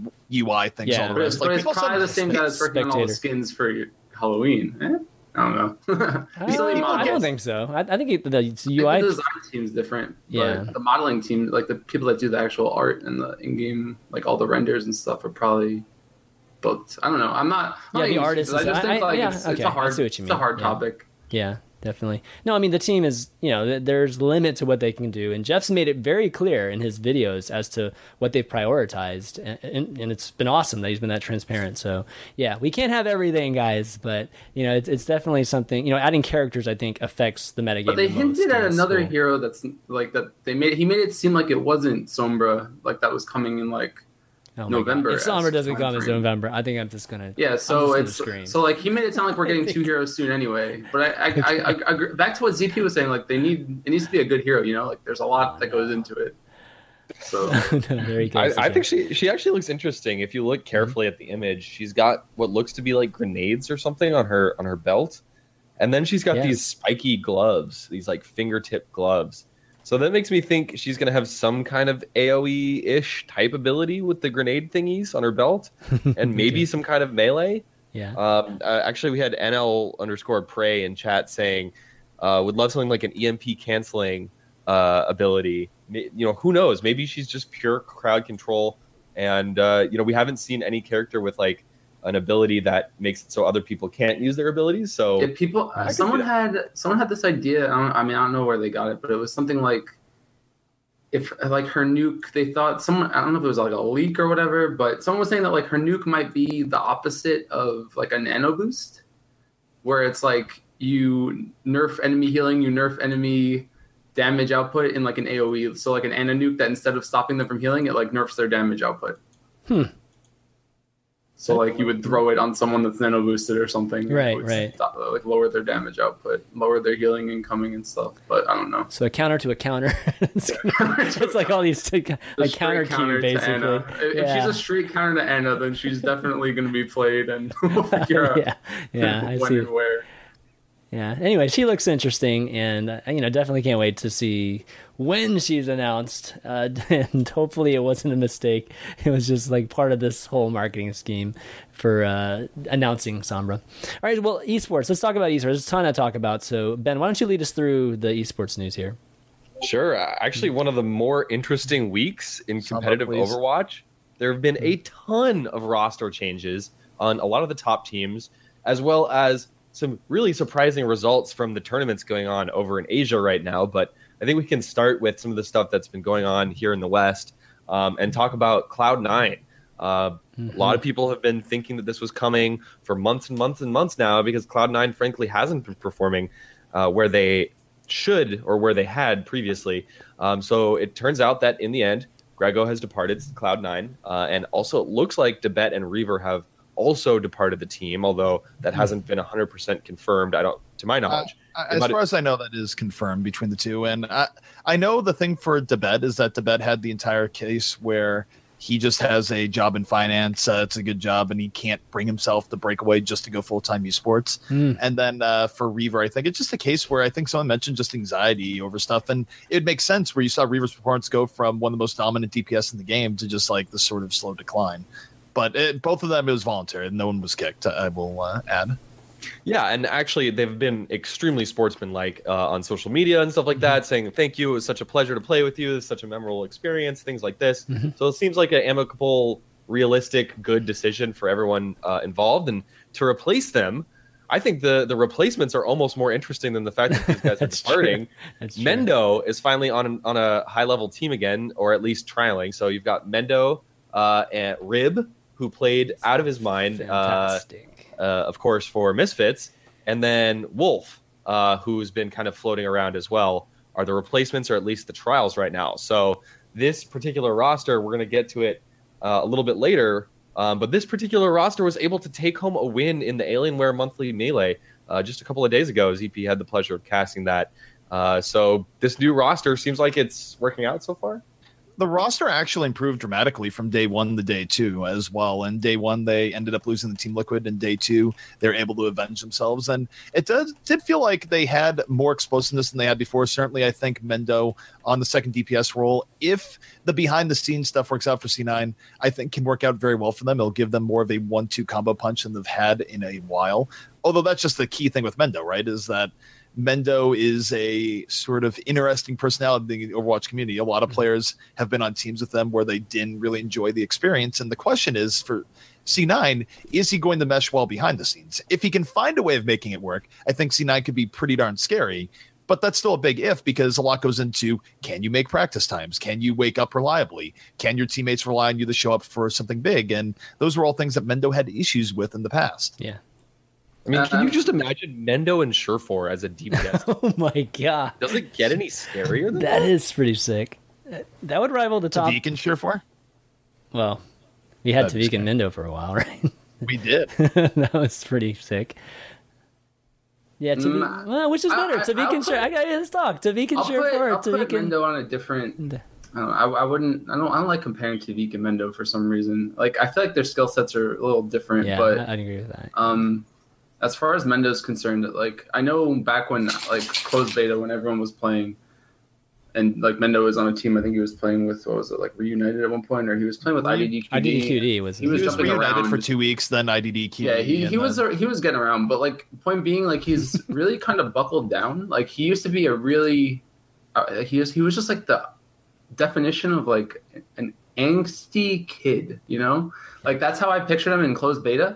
UI things. All the rest. But it's probably the same guy that's working on all the skins for Halloween. I don't know. I don't think so. I think the UI the design team is different. Yeah, but the modeling team, like the people that do the actual art and the in-game, like all the renders and stuff, are probably both. I don't know. I'm not. The artists. I just think it's a hard. It's a hard topic. Yeah. Definitely. No, I mean, the team is, there's limit to what they can do. And Jeff's made it very clear in his videos as to what they've prioritized. And it's been awesome that he's been that transparent. So, yeah, we can't have everything, guys. But, it's definitely something, adding characters, I think, affects the metagame. But they hinted at another hero that's like that. He made it seem like it wasn't Sombra, like that was coming in like November. If Sombra doesn't come in November, I think I'm just gonna. Yeah, so like he made it sound like we're getting 2 heroes soon anyway. But I agree. Back to what ZP was saying, like it needs to be a good hero. Like there's a lot that goes into it. So I think she actually looks interesting. If you look carefully at the image, she's got what looks to be like grenades or something on her belt, and then she's got these spiky gloves, these like fingertip gloves. So that makes me think she's going to have some kind of AoE-ish type ability with the grenade thingies on her belt, and maybe some kind of melee. Yeah. Actually, we had NL_Prey in chat saying, would love something like an EMP canceling ability. Who knows? Maybe she's just pure crowd control, and we haven't seen any character with like an ability that makes it so other people can't use their abilities. So someone had this idea. I don't know where they got it, but it was something like if like her nuke, they thought someone, I don't know if it was like a leak or whatever, but someone was saying that like her nuke might be the opposite of like a nano boost, where it's like you nerf enemy healing, you nerf enemy damage output in like an AoE. So like an ana nuke that instead of stopping them from healing, it like nerfs their damage output. So like you would throw it on someone that's nano boosted or something. Right, right. Like lower their damage output, lower their healing incoming and stuff. But I don't know. So a counter to a counter. It's like all these like counter Q basically. If she's a straight counter to Ana, then she's definitely going to be played, and we'll figure out I when see. and where. Yeah. Anyway, she looks interesting, and definitely can't wait to see when she's announced. And hopefully, it wasn't a mistake. It was just like part of this whole marketing scheme for announcing Sombra. All right. Well, esports. Let's talk about esports. There's a ton to talk about. So, Ben, why don't you lead us through the esports news here? Sure. Actually, one of the more interesting weeks in competitive Overwatch. There have been a ton of roster changes on a lot of the top teams, as well as some really surprising results from the tournaments going on over in Asia right now. But I think we can start with some of the stuff that's been going on here in the West and talk about Cloud9. A lot of people have been thinking that this was coming for months and months and months now, because Cloud9 frankly hasn't been performing where they should or where they had previously. So it turns out that in the end, Grego has departed Cloud9, and also it looks like Debet and Reaver have also departed the team, although that hasn't been 100% confirmed. To my knowledge. As far as I know, that is confirmed between the two. And I know the thing for Debet is that Debet had the entire case where he just has a job in finance. It's a good job, and he can't bring himself to break away just to go full-time esports. And then for Reaver, I think it's just a case where I think someone mentioned just anxiety over stuff. And it makes sense where you saw Reaver's performance go from one of the most dominant DPS in the game to just like this sort of slow decline. But both of them, it was voluntary. No one was kicked, I will add. Yeah, and actually, they've been extremely sportsmanlike on social media and stuff like that, saying, thank you, it was such a pleasure to play with you, it's such a memorable experience, things like this. So it seems like an amicable, realistic, good decision for everyone involved. And to replace them, I think the replacements are almost more interesting than the fact that these guys are departing. Mendo is finally on a high-level team again, or at least trialing. So you've got Mendo and Rib, who played out of his mind, of course, for Misfits, and then Wolf, who's been kind of floating around as well, are the replacements, or at least the trials right now. So this particular roster, we're going to get to it a little bit later, but this particular roster was able to take home a win in the Alienware Monthly Melee just a couple of days ago. ZP had the pleasure of casting that. So this new roster seems like it's working out so far. The roster actually improved dramatically from day one to day two as well. And day one, they ended up losing the Team Liquid. And day two, they're able to avenge themselves. And it did feel like they had more explosiveness than they had before. Certainly, I think Mendo on the second DPS role, if the behind-the-scenes stuff works out for C9, I think can work out very well for them. It'll give them more of a 1-2 combo punch than they've had in a while. Although that's just the key thing with Mendo, right, is that Mendo is a sort of interesting personality in the Overwatch community. A lot of players have been on teams with them where they didn't really enjoy the experience. And the question is for C9, is he going to mesh well behind the scenes? If he can find a way of making it work, I think C9 could be pretty darn scary. But that's still a big if, because a lot goes into, can you make practice times? Can you wake up reliably? Can your teammates rely on you to show up for something big? And those were all things that Mendo had issues with in the past. Yeah. I mean, can you just imagine Mendo and Surefour as a DPS? Oh my god! Does it get any scarier than that? That is pretty sick. That would rival the top. Tavik and Surefour? Well, we had Tavik and Mendo for a while, right? We did. That was pretty sick. Yeah, Tavik. Well, which is better, Tavik and Surefour? Let's talk. Tavik and Surefour. I'll put Mendo on a different. I don't like comparing Tavik and Mendo for some reason. Like, I feel like their skill sets are a little different. Yeah, but I'd agree with that. As far as Mendo's concerned, like, I know back when, like, closed beta, when everyone was playing, and, like, Mendo was on a team, I think he was playing with, what was it, like, Reunited at one point, or he was playing with IDDQD. IDDQD was he was Reunited for 2 weeks, then IDDQD. Yeah, he was getting around, but, like, point being, like, he's really kind of buckled down. Like, he used to be a really, he was just, like, the definition of, like, an angsty kid, you know? Like, that's how I pictured him in closed beta.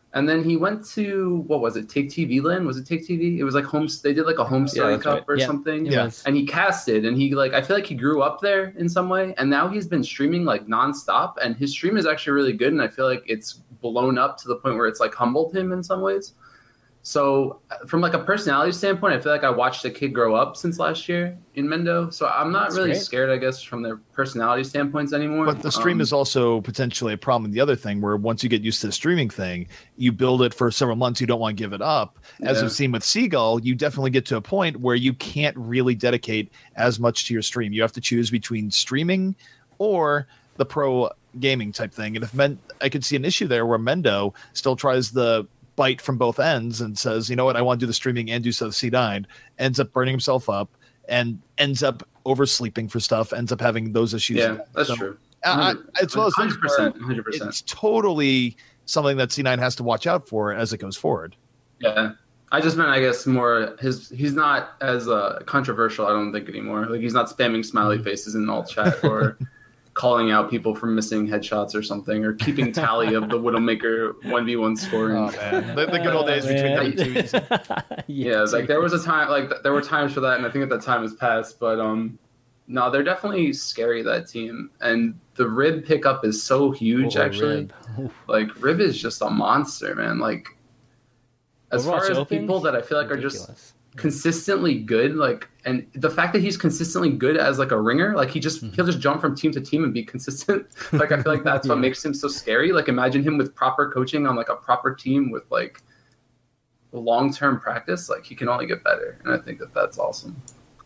And then he went to, what was it, Take TV Land? Was it Take TV? It was like they did like a home story that's cup right. or Yeah, something. it was. And he casted, and he like, I feel like he grew up there in some way. And now he's been streaming like nonstop, and his stream is actually really good. And I feel like it's blown up to the point where it's like humbled him in some ways. So from like a personality standpoint, I feel like I watched a kid grow up since last year in Mendo. So I'm not really great. scared, I guess, from their personality standpoints anymore. But the stream is also potentially a problem. The other thing, where once you get used to the streaming thing, you build it for several months. You don't want to give it up. As we've seen with Seagull, you definitely get to a point where you can't really dedicate as much to your stream. You have to choose between streaming or the pro gaming type thing. And if I could see an issue there where Mendo still tries the bite from both ends and says, you know what, I want to do the streaming and do so C9, ends up burning himself up and ends up oversleeping for stuff, ends up having those issues. Yeah, that's true. It's one of those things where 100%. it's totally something that C9 has to watch out for as it goes forward. Yeah. I just meant, I guess, more he's not as controversial, I don't think, anymore. Like, he's not spamming smiley faces in all chat or calling out people for missing headshots or something, or keeping tally of the Widowmaker 1v1 scoring. Oh, man. The good old days between them two. Yeah, like there was a time, like there were times for that, and I think at that time has passed. But no, they're definitely scary, that team, and the Rib pickup is so huge. Actually, like Rib is just a monster, man. Like as far as people that I feel like are just consistently good, like, and the fact that he's consistently good as like a ringer, like he'll just jump from team to team and be consistent. Like I feel like that's what makes him so scary. Like imagine him with proper coaching on like a proper team with like long-term practice, like he can only get better, and I think that's awesome.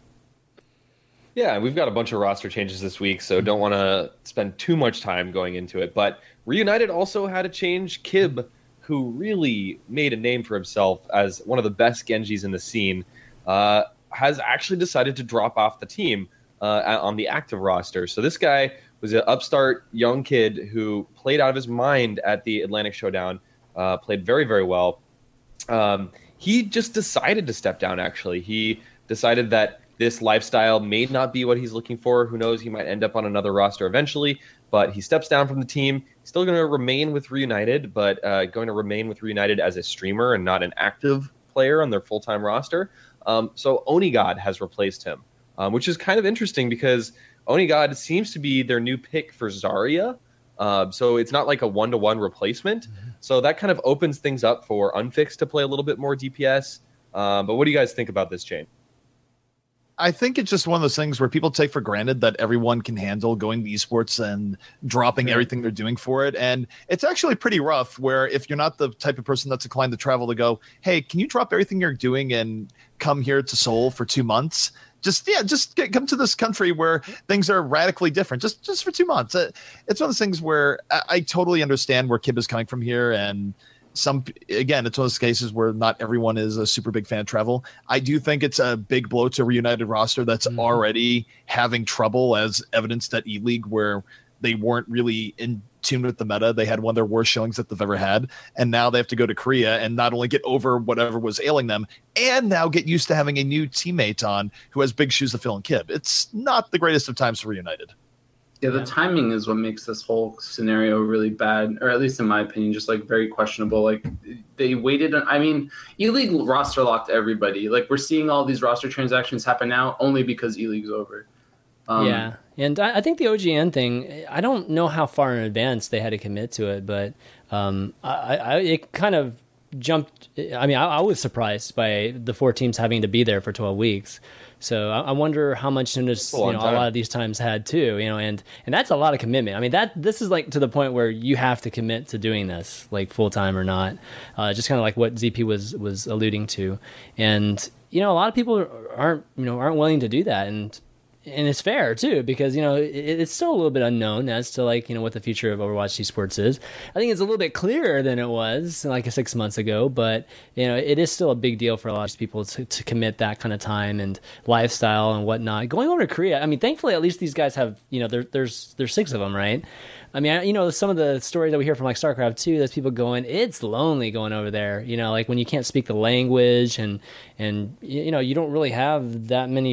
Yeah, we've got a bunch of roster changes this week, so don't want to spend too much time going into it. But Reunited also had a change. Kib, who really made a name for himself as one of the best Genjis in the scene, has actually decided to drop off the team on the active roster. So this guy was an upstart young kid who played out of his mind at the Atlantic Showdown, played very, very well. He just decided to step down, actually. He decided that this lifestyle may not be what he's looking for. Who knows? He might end up on another roster eventually, but he steps down from the team. He's still going to remain with Reunited, but going to remain with Reunited as a streamer and not an active player on their full-time roster. So Onigod has replaced him, which is kind of interesting because Onigod seems to be their new pick for Zarya. So it's not like a one-to-one replacement. So that kind of opens things up for Unfixed to play a little bit more DPS. But what do you guys think about this change? I think it's just one of those things where people take for granted that everyone can handle going to esports and dropping everything they're doing for it. And it's actually pretty rough where if you're not the type of person that's inclined to travel to go, hey, can you drop everything you're doing and come here to Seoul for 2 months? Come to this country where things are radically different just for 2 months. It's one of those things where I totally understand where Kib is coming from here. And it's one of those cases where not everyone is a super big fan of travel. I do think it's a big blow to a Reunited roster that's already having trouble, as evidenced at E-League, where they weren't really in tune with the meta. They had one of their worst showings that they've ever had, and now they have to go to Korea and not only get over whatever was ailing them, and now get used to having a new teammate on who has big shoes to fill in Kib. It's not the greatest of times for Reunited. Yeah, the timing is what makes this whole scenario really bad, or at least in my opinion, just like very questionable. Like they waited on, I mean, E-League roster locked everybody. Like we're seeing all these roster transactions happen now only because E-League's over. Yeah, and I think the OGN thing, I don't know how far in advance they had to commit to it, but it kind of jumped. I mean, I was surprised by the 4 teams having to be there for 12 weeks. So I wonder how much notice a lot of these times had too, and that's a lot of commitment. I mean, this is like to the point where you have to commit to doing this, like full time or not. Just kind of like what ZP was alluding to, and a lot of people aren't willing to do that, and it's fair too, because it's still a little bit unknown as to what the future of Overwatch esports is. I think it's a little bit clearer than it was like 6 months ago, but it is still a big deal for a lot of people to commit that kind of time and lifestyle and whatnot. Going over to Korea, I mean, thankfully at least these guys have there's 6 of them, right? I mean, some of the stories that we hear from like StarCraft 2, there's people going, it's lonely going over there, like when you can't speak the language and you don't really have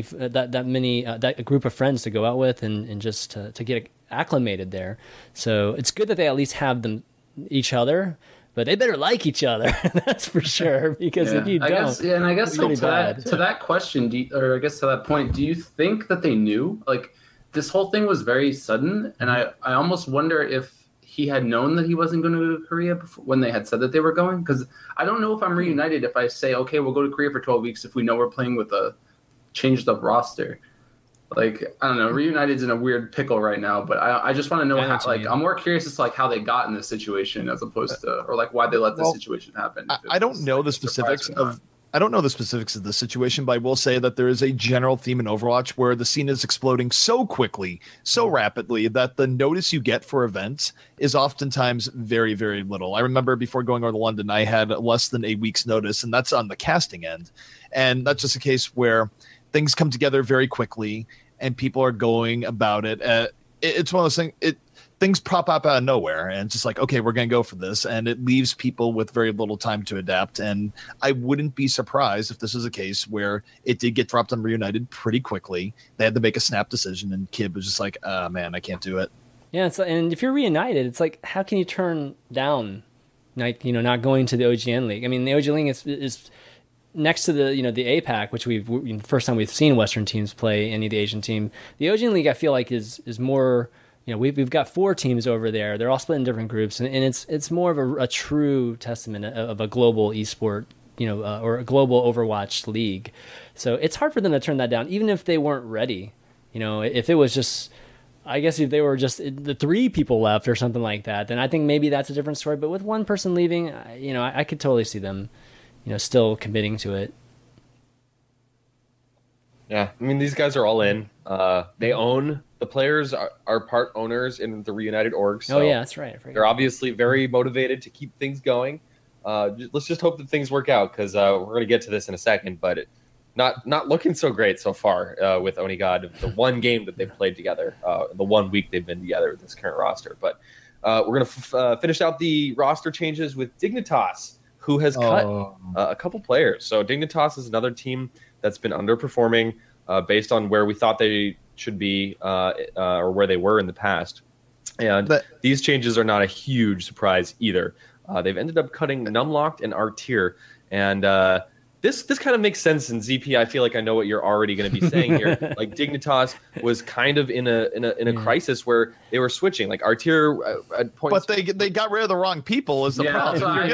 that group of friends to go out with and just to get acclimated there. So it's good that they at least have each other. but they better like each other. That's for sure. Because if you don't, I guess it's like, pretty to that question, or I guess to that point, do you think that they knew? Like, this whole thing was very sudden, and I almost wonder if he had known that he wasn't going to go to Korea before, when they had said that they were going. Because I don't know if I'm reunited if I say, okay, we'll go to Korea for 12 weeks if we know we're playing with a changed up roster. Like, I don't know, Reunited's in a weird pickle right now, but I just want to know how, like, I'm more curious as to like how they got in this situation as opposed to, or like why they let this situation happen. I don't know the specifics of the situation, but I will say that there is a general theme in Overwatch where the scene is exploding so quickly, so rapidly that the notice you get for events is oftentimes very, very little. I remember before going over to London, I had less than a week's notice, and that's on the casting end. And that's just a case where things come together very quickly and people are going about it. It's one of those things, things prop up out of nowhere and it's just like, okay, we're going to go for this. And it leaves people with very little time to adapt. And I wouldn't be surprised if this is a case where it did get dropped on Reunited pretty quickly. They had to make a snap decision and Kib was just like, man, I can't do it. Yeah. And if you're Reunited, it's like, how can you turn down, like, not going to the OGN League? I mean, the OGN League is next to the the APAC, which the first time we've seen Western teams play any of the Asian team. The OGN League, I feel like, is more. We've got 4 teams over there. They're all split in different groups, and it's more of a true testament of a global esport, or a global Overwatch league. So it's hard for them to turn that down, even if they weren't ready. If it was just, I guess if they were just the 3 people left or something like that, then I think maybe that's a different story. But with one person leaving, I could totally see them, still committing to it. Yeah, I mean, these guys are all in. They own, the players are part owners in the Reunited org. So yeah, that's right. They're obviously very motivated to keep things going. Let's just hope that things work out, because we're going to get to this in a second. But not looking so great so far with Onigod. The one game that they've played together, the 1 week they've been together with this current roster. But we're going to finish out the roster changes with Dignitas, who has cut a couple players. So Dignitas is another team that's been underperforming based on where we thought they should be or where they were in the past. And these changes are not a huge surprise either. They've ended up cutting Numlocked and Artir. And this kind of makes sense in ZP. I feel like I know what you're already going to be saying here. Like, Dignitas was kind of in a crisis where they were switching. Like, Artir at points, but they got rid of the wrong people is the problem.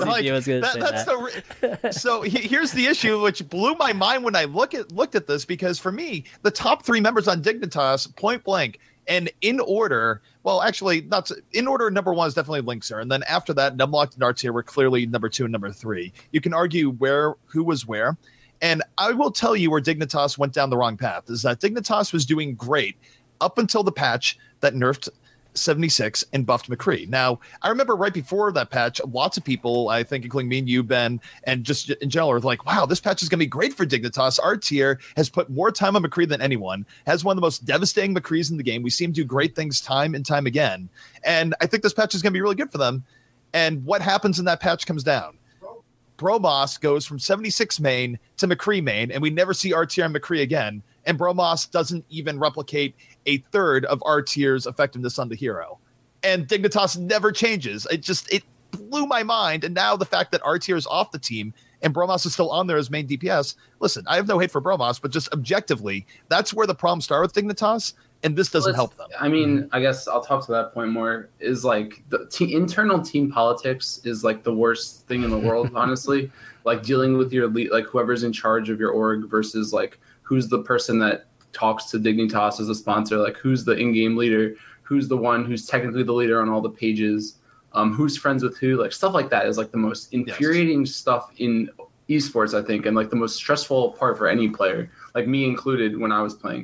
So here's the issue, which blew my mind when I looked at this, because for me, the top 3 members on Dignitas, point blank, and in order, well, actually, not in order. Number 1 is definitely Linkser, and then after that, Numlocked and Artir were clearly number 2 and number 3. You can argue who was where, and I will tell you where Dignitas went down the wrong path. Is that Dignitas was doing great up until the patch that nerfed 76 and buffed McCree. Now, I remember right before that patch, lots of people, I think including me and you, Ben, and just in general, are like, wow, this patch is going to be great for Dignitas. Artir has put more time on McCree than anyone, has one of the most devastating McCrees in the game. We see him do great things time and time again. And I think this patch is going to be really good for them. And what happens in that patch comes down. Bromos goes from 76 main to McCree main, and we never see Artir and McCree again. And Bromos doesn't even replicate a third of Artir's effectiveness on the hero. And Dignitas never changes. It blew my mind. And now the fact that Artir is off the team and Bromos is still on there as main DPS. Listen, I have no hate for Bromos, but just objectively, that's where the problems start with Dignitas. And this doesn't help them. I mean, I guess I'll talk to that point more. Is like the internal team politics is like the worst thing in the world, honestly. Like dealing with your lead, like whoever's in charge of your org versus like who's the person that talks to Dignitas as a sponsor, like who's the in-game leader, who's the one who's technically the leader on all the pages, who's friends with who, like stuff like that is like the most infuriating stuff in esports, I think, and like the most stressful part for any player, like me included when I was playing.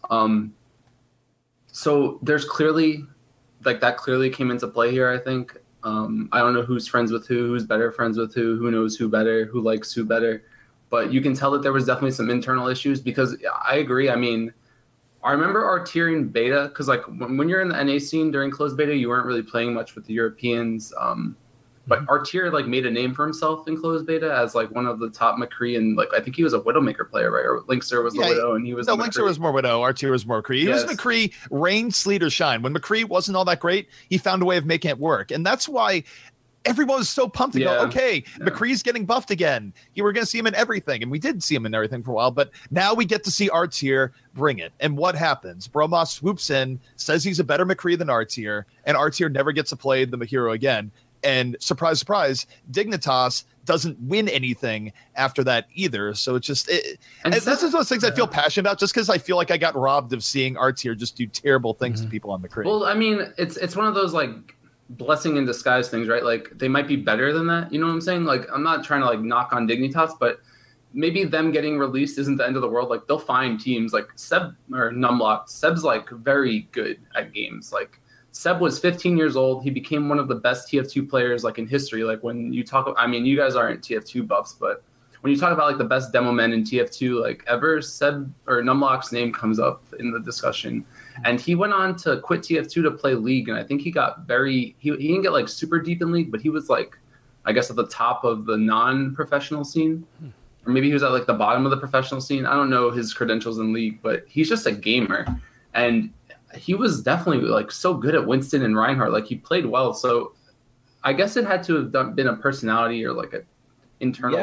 So there's clearly, like that clearly came into play here, I think. I don't know who's friends with who's better friends with who knows who better, who likes who better. But you can tell that there was definitely some internal issues, because I agree. I mean, I remember Artir in beta, because like when you're in the NA scene during closed beta, you weren't really playing much with the Europeans. But Artir like made a name for himself in closed beta as like one of the top McCree, and like I think he was a Widowmaker player, right? Or Linkser was the Widow, and he was Linkser was more Widow. Artir was more McCree. He was McCree, rain, sleet, or shine. When McCree wasn't all that great, he found a way of making it work, and that's why everyone was so pumped to Yeah. go, okay, McCree's getting buffed again. You were going to see him in everything, and we did see him in everything for a while, but now we get to see R-Tier bring it. And what happens? Bromos swoops in, says he's a better McCree than R-Tier, and R-Tier never gets to play the hero again. And surprise, surprise, Dignitas doesn't win anything after that either. So it's just, this is one of those things I feel passionate about, just because I feel like I got robbed of seeing R-Tier just do terrible things to people on McCree. Well, I mean, it's one of those like blessing in disguise things, right? Like they might be better than that. You know what I'm saying? Like I'm not trying to like knock on Dignitas, but maybe them getting released isn't the end of the world. Like they'll find teams like Seb or Numlock. Seb's like very good at games. Like Seb was 15 years old. He became one of the best TF2 players like in history. Like when you talk, I mean, you guys aren't TF2 buffs, but when you talk about like the best demo men in TF2 like ever, Seb or Numlock's name comes up in the discussion. And he went on to quit TF2 to play League, and I think he got he didn't get like super deep in League, but he was like, I guess at the top of the non-professional scene, or maybe he was at like the bottom of the professional scene. I don't know his credentials in League, but he's just a gamer, and he was definitely like so good at Winston and Reinhardt. Like he played well, so I guess it had to have been a personality or like a internal.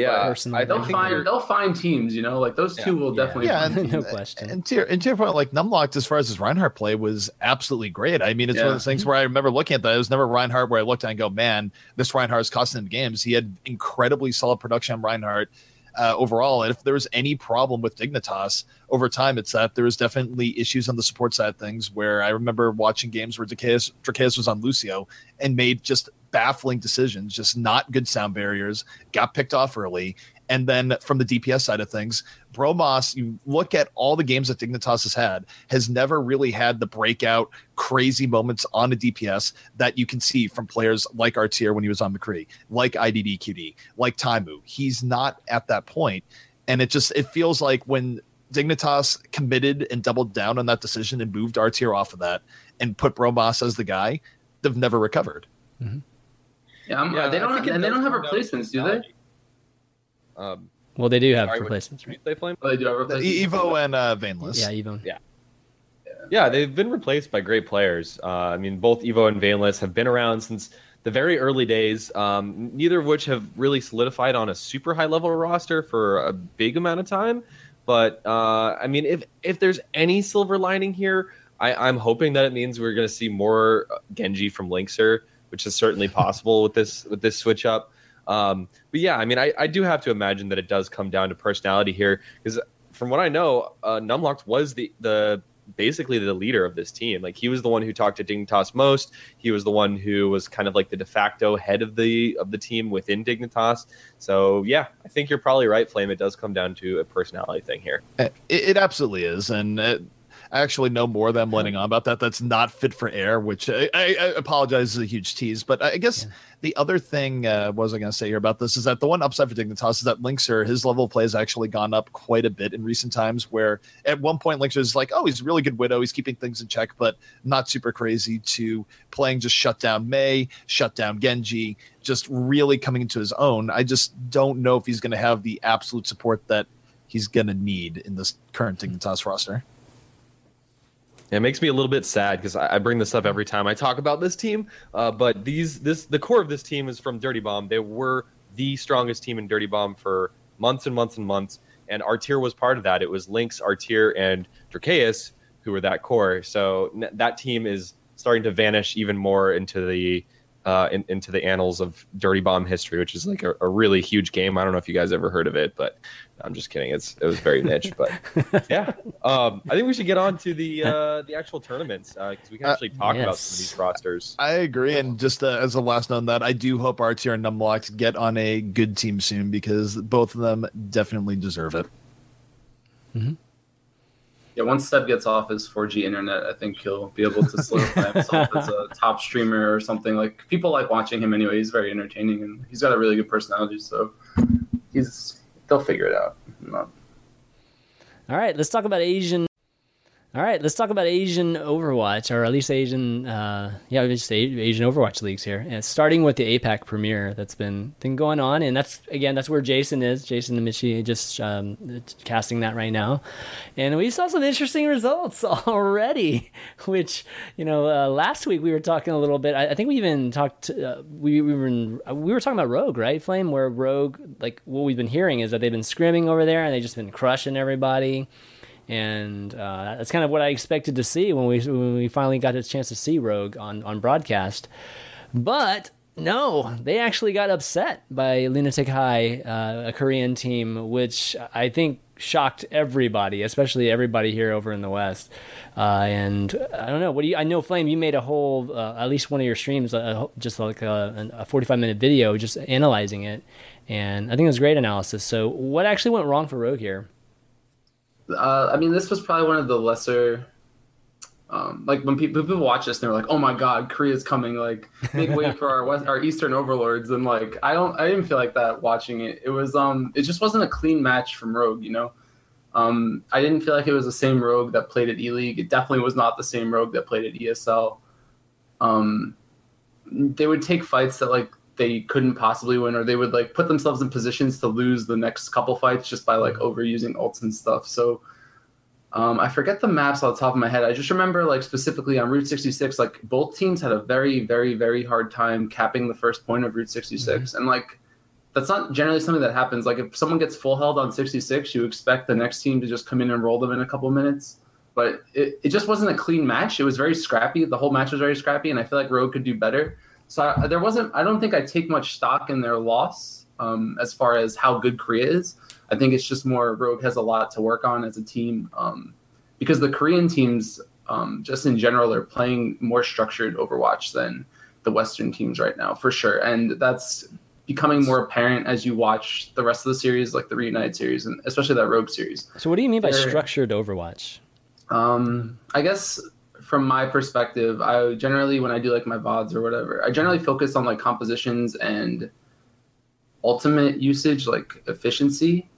They'll find teams, you know, like those two will definitely. Yeah, find no teams. question. And to your point, like Numlocked, as far as his Reinhardt play, was absolutely great. I mean, it's one of those things where I remember looking at that. It was never Reinhardt where I looked at it and go, man, this Reinhardt's costing him games. He had incredibly solid production on Reinhardt overall. And if there was any problem with Dignitas over time, it's that there was definitely issues on the support side of things, where I remember watching games where Drakeus was on Lucio and made just baffling decisions, just not good sound barriers, got picked off early. And then from the DPS side of things, Bromos, you look at all the games that Dignitas has never really had the breakout crazy moments on a DPS that you can see from players like R-Tier when he was on McCree, like IDDQD, like Taimu. He's not at that point. And it feels like when Dignitas committed and doubled down on that decision and moved R-Tier off of that and put Bromos as the guy, they've never recovered. Mm-hmm. Yeah, they don't have replacements, do they? Well, they do have replacements, right? They play. Oh, they do have replacements. Evo and Vaneless. Yeah, Evo. Yeah, they've been replaced by great players. I mean, both Evo and Vaneless have been around since the very early days, neither of which have really solidified on a super high level roster for a big amount of time. But I mean, if there's any silver lining here, I'm hoping that it means we're going to see more Genji from Linkser, which is certainly possible with this switch up. But yeah, I mean, I do have to imagine that it does come down to personality here, because from what I know, Numlocked was the basically the leader of this team. Like he was the one who talked to Dignitas most. He was the one who was kind of like the de facto head of the team within Dignitas. So yeah, I think you're probably right, Flame. It does come down to a personality thing here. It absolutely is, and I actually know more than I'm letting on about that. That's not fit for air, which I apologize is a huge tease. But I guess the other thing, what was I going to say here about this, is that the one upside for Dignitas is that Linkser, his level of play has actually gone up quite a bit in recent times, where at one point Linkser is like, oh, he's a really good Widow. He's keeping things in check, but not super crazy, to playing just shut down Mei, shut down Genji, just really coming into his own. I just don't know if he's going to have the absolute support that he's going to need in this current Dignitas roster. It makes me a little bit sad because I bring this up every time I talk about this team. But the core of this team is from Dirty Bomb. They were the strongest team in Dirty Bomb for months and months and months, and R-Tier was part of that. It was Lynx, R-Tier, and Drakeus who were that core. So that team is starting to vanish even more into the annals of Dirty Bomb history, which is like a really huge game. I don't know if you guys ever heard of it, but I'm just kidding. It was very niche, but yeah. I think we should get on to the actual tournaments because we can actually talk about some of these rosters. I agree, and just as a last note on that, I do hope R-Tier and Numlocked get on a good team soon, because both of them definitely deserve it. Mm-hmm. Yeah, once Seb gets off his 4G internet, I think he'll be able to solidify himself as a top streamer or something. Like, people like watching him anyway. He's very entertaining, and he's got a really good personality, so they'll figure it out. All right, let's talk about Asian. All right, let's talk about Asian Overwatch, or at least Asian Overwatch leagues here. And starting with the APAC Premier that's been going on, and that's where Jason is. Jason Amici just casting that right now, and we saw some interesting results already. Which last week we were talking a little bit. I think we even talked. We were talking about Rogue, right, Flame? Where Rogue, like what we've been hearing is that they've been scrimming over there and they've just been crushing everybody. And that's kind of what I expected to see when we finally got a chance to see Rogue on broadcast. But no, they actually got upset by Lunatic High, a Korean team, which I think shocked everybody, especially everybody here over in the West. And I don't know, I know, Flame, you made a whole, at least one of your streams, just like a 45-minute video just analyzing it. And I think it was great analysis. So what actually went wrong for Rogue here? This was probably one of the lesser, like when people watch this and they're like, "Oh my God, Korea's coming!" Like, make way for our Eastern overlords. And like, I didn't feel like that watching it. It was, it just wasn't a clean match from Rogue. I didn't feel like it was the same Rogue that played at E-League. It definitely was not the same Rogue that played at ESL. They would take fights that like they couldn't possibly win, or they would like put themselves in positions to lose the next couple fights just by like overusing ults and stuff. So I forget the maps off the top of my head. I just remember like specifically on Route 66, like both teams had a very, very, very hard time capping the first point of Route 66. And like, that's not generally something that happens. Like if someone gets full held on 66, you expect the next team to just come in and roll them in a couple minutes. But it just wasn't a clean match. It was very scrappy. The whole match was very scrappy, and I feel like Rogue could do better. So I don't think I take much stock in their loss as far as how good Korea is. I think it's just more Rogue has a lot to work on as a team because the Korean teams, just in general, are playing more structured Overwatch than the Western teams right now, for sure. And that's becoming more apparent as you watch the rest of the series, like the Reunited series, and especially that Rogue series. So what do you mean by structured Overwatch? I guess from my perspective, I generally, when I do like my VODs or whatever, I generally focus on like compositions and ultimate usage, like efficiency.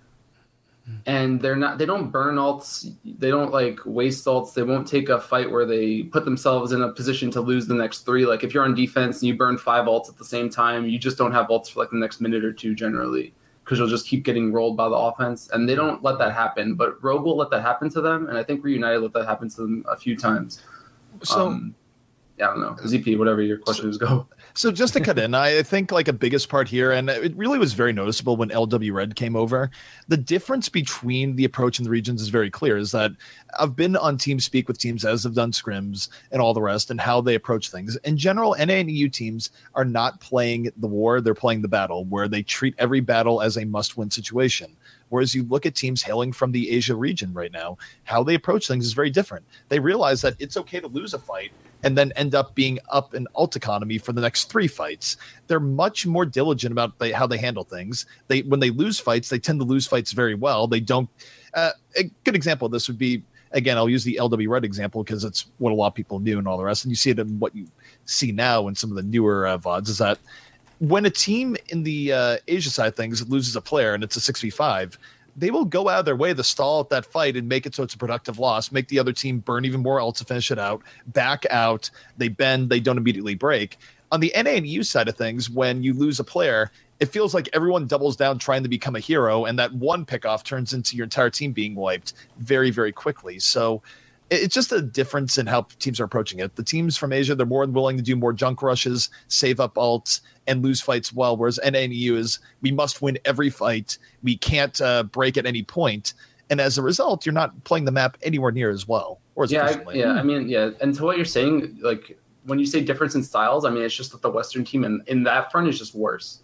And they don't burn ults. They don't like waste ults. They won't take a fight where they put themselves in a position to lose the next 3. Like if you're on defense and you burn 5 ults at the same time, you just don't have ults for like the next minute or 2 generally, because you'll just keep getting rolled by the offense. And they don't let that happen, but Rogue will let that happen to them. And I think Reunited let that happen to them a few times. So I don't know, ZP, whatever your questions go. So just to cut in, I think like a biggest part here, and it really was very noticeable when LW Red came over, the difference between the approach in the regions is very clear, is that I've been on TeamSpeak with teams as have done scrims and all the rest and how they approach things. In general, NA and EU teams are not playing the war, they're playing the battle, where they treat every battle as a must-win situation. Whereas you look at teams hailing from the Asia region right now, how they approach things is very different. They realize that it's okay to lose a fight and then end up being up in ult economy for the next 3 fights. They're much more diligent about how they handle things. When they lose fights, they tend to lose fights very well. They don't. A good example of this would be, again, I'll use the LW Red example because it's what a lot of people knew and all the rest. And you see it in what you see now in some of the newer VODs, is that when a team in the Asia side of things loses a player and it's a 6v5, they will go out of their way to stall at that fight and make it so it's a productive loss, make the other team burn even more ults to finish it out, back out, they bend, they don't immediately break. On the NA and EU side of things, when you lose a player, it feels like everyone doubles down trying to become a hero, and that one pickoff turns into your entire team being wiped very, very quickly. So it's just a difference in how teams are approaching it. The teams from Asia, they're more willing to do more junk rushes, save up ults, and lose fights well, whereas NA and EU is, we must win every fight. We can't break at any point. And as a result, you're not playing the map anywhere near as well. Or as efficiently. And to what you're saying, like, when you say difference in styles, I mean, it's just that the Western team in that front is just worse,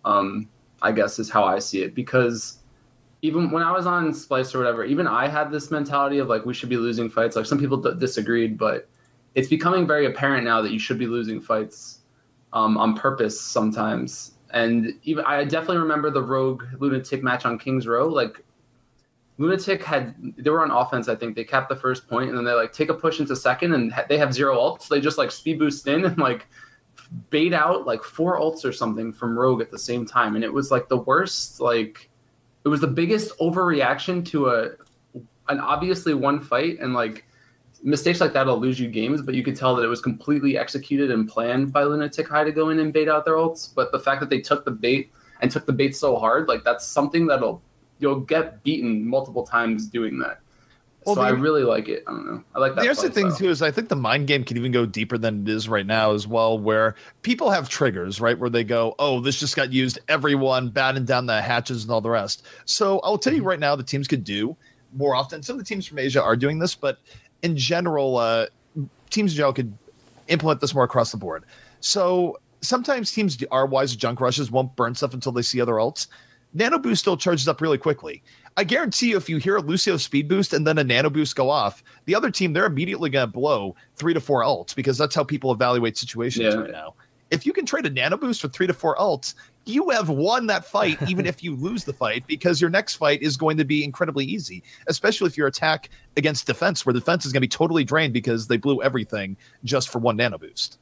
I guess is how I see it. Because even when I was on Splice or whatever, even I had this mentality of like, we should be losing fights. Like some people disagreed, but it's becoming very apparent now that you should be losing fights on purpose sometimes. And even I definitely remember the Rogue Lunatic match on Kings Row. Like Lunatic they were on offense, I think. They capped the first point and then they like take a push into second and they have 0 ults. So they just like speed boost in and like bait out like 4 ults or something from Rogue at the same time. And it was like the worst, like, it was the biggest overreaction to an obviously one fight, and like mistakes like that will lose you games, but you could tell that it was completely executed and planned by Lunatic High to go in and bait out their ults. But the fact that they took the bait and took the bait so hard, like that's something you'll get beaten multiple times doing that. Well, I really like it. I don't know. I like that. There's the thing too is I think the mind game can even go deeper than it is right now as well, where people have triggers, right? Where they go, oh, this just got used, everyone batten down the hatches and all the rest. So I'll tell you right now, the teams could do more often. Some of the teams from Asia are doing this, but in general, teams in general could implement this more across the board. So sometimes teams are wise junk rushes, won't burn stuff until they see other ults. Nano Boost still charges up really quickly. I guarantee you, if you hear a Lucio speed boost and then a Nano Boost go off, the other team, they're immediately going to blow 3 to 4 ults because that's how people evaluate situations right now. If you can trade a Nano Boost for 3 to 4 ults, you have won that fight, even if you lose the fight, because your next fight is going to be incredibly easy, especially if your attack against defense, where defense is going to be totally drained because they blew everything just for 1 Nano Boost.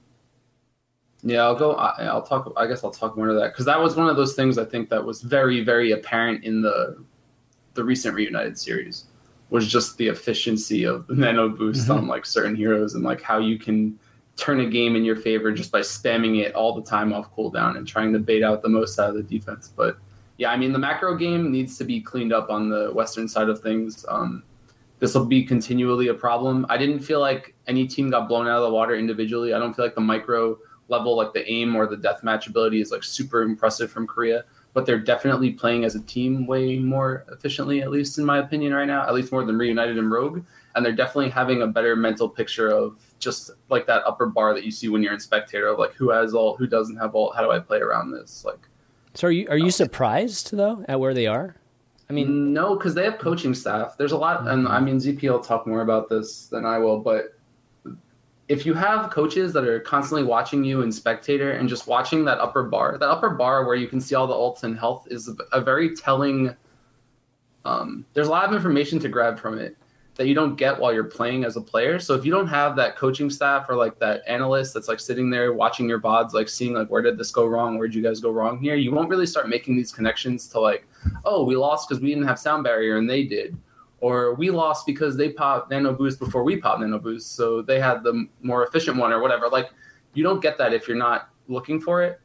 Yeah, I'll talk. I guess I'll talk more to that because that was one of those things I think that was very, very apparent in the recent Reunited series, was just the efficiency of the Nano Boost on like certain heroes and like how you can turn a game in your favor just by spamming it all the time off cooldown and trying to bait out the most out of the defense. But yeah, I mean the macro game needs to be cleaned up on the Western side of things. This will be continually a problem. I didn't feel like any team got blown out of the water individually. I don't feel like the micro level, like the aim or the deathmatch ability, is like super impressive from Korea, but they're definitely playing as a team way more efficiently, at least in my opinion right now, at least more than Reunited and Rogue. And they're definitely having a better mental picture of just like that upper bar that you see when you're in Spectator of like who has ult, who doesn't have ult, how do I play around this? Like, so are you surprised though at where they are? I mean, no, because they have coaching staff. There's a lot, and I mean ZP will talk more about this than I will, but if you have coaches that are constantly watching you in Spectator and just watching that upper bar where you can see all the ults and health is a very telling. There's a lot of information to grab from it that you don't get while you're playing as a player. So if you don't have that coaching staff or like that analyst that's like sitting there watching your VODs, like seeing like where did this go wrong, where did you guys go wrong here, you won't really start making these connections to like, oh, we lost because we didn't have sound barrier and they did. Or we lost because they popped Nano Boost before we popped Nano Boost, so they had the more efficient one or whatever. Like, you don't get that if you're not looking for it.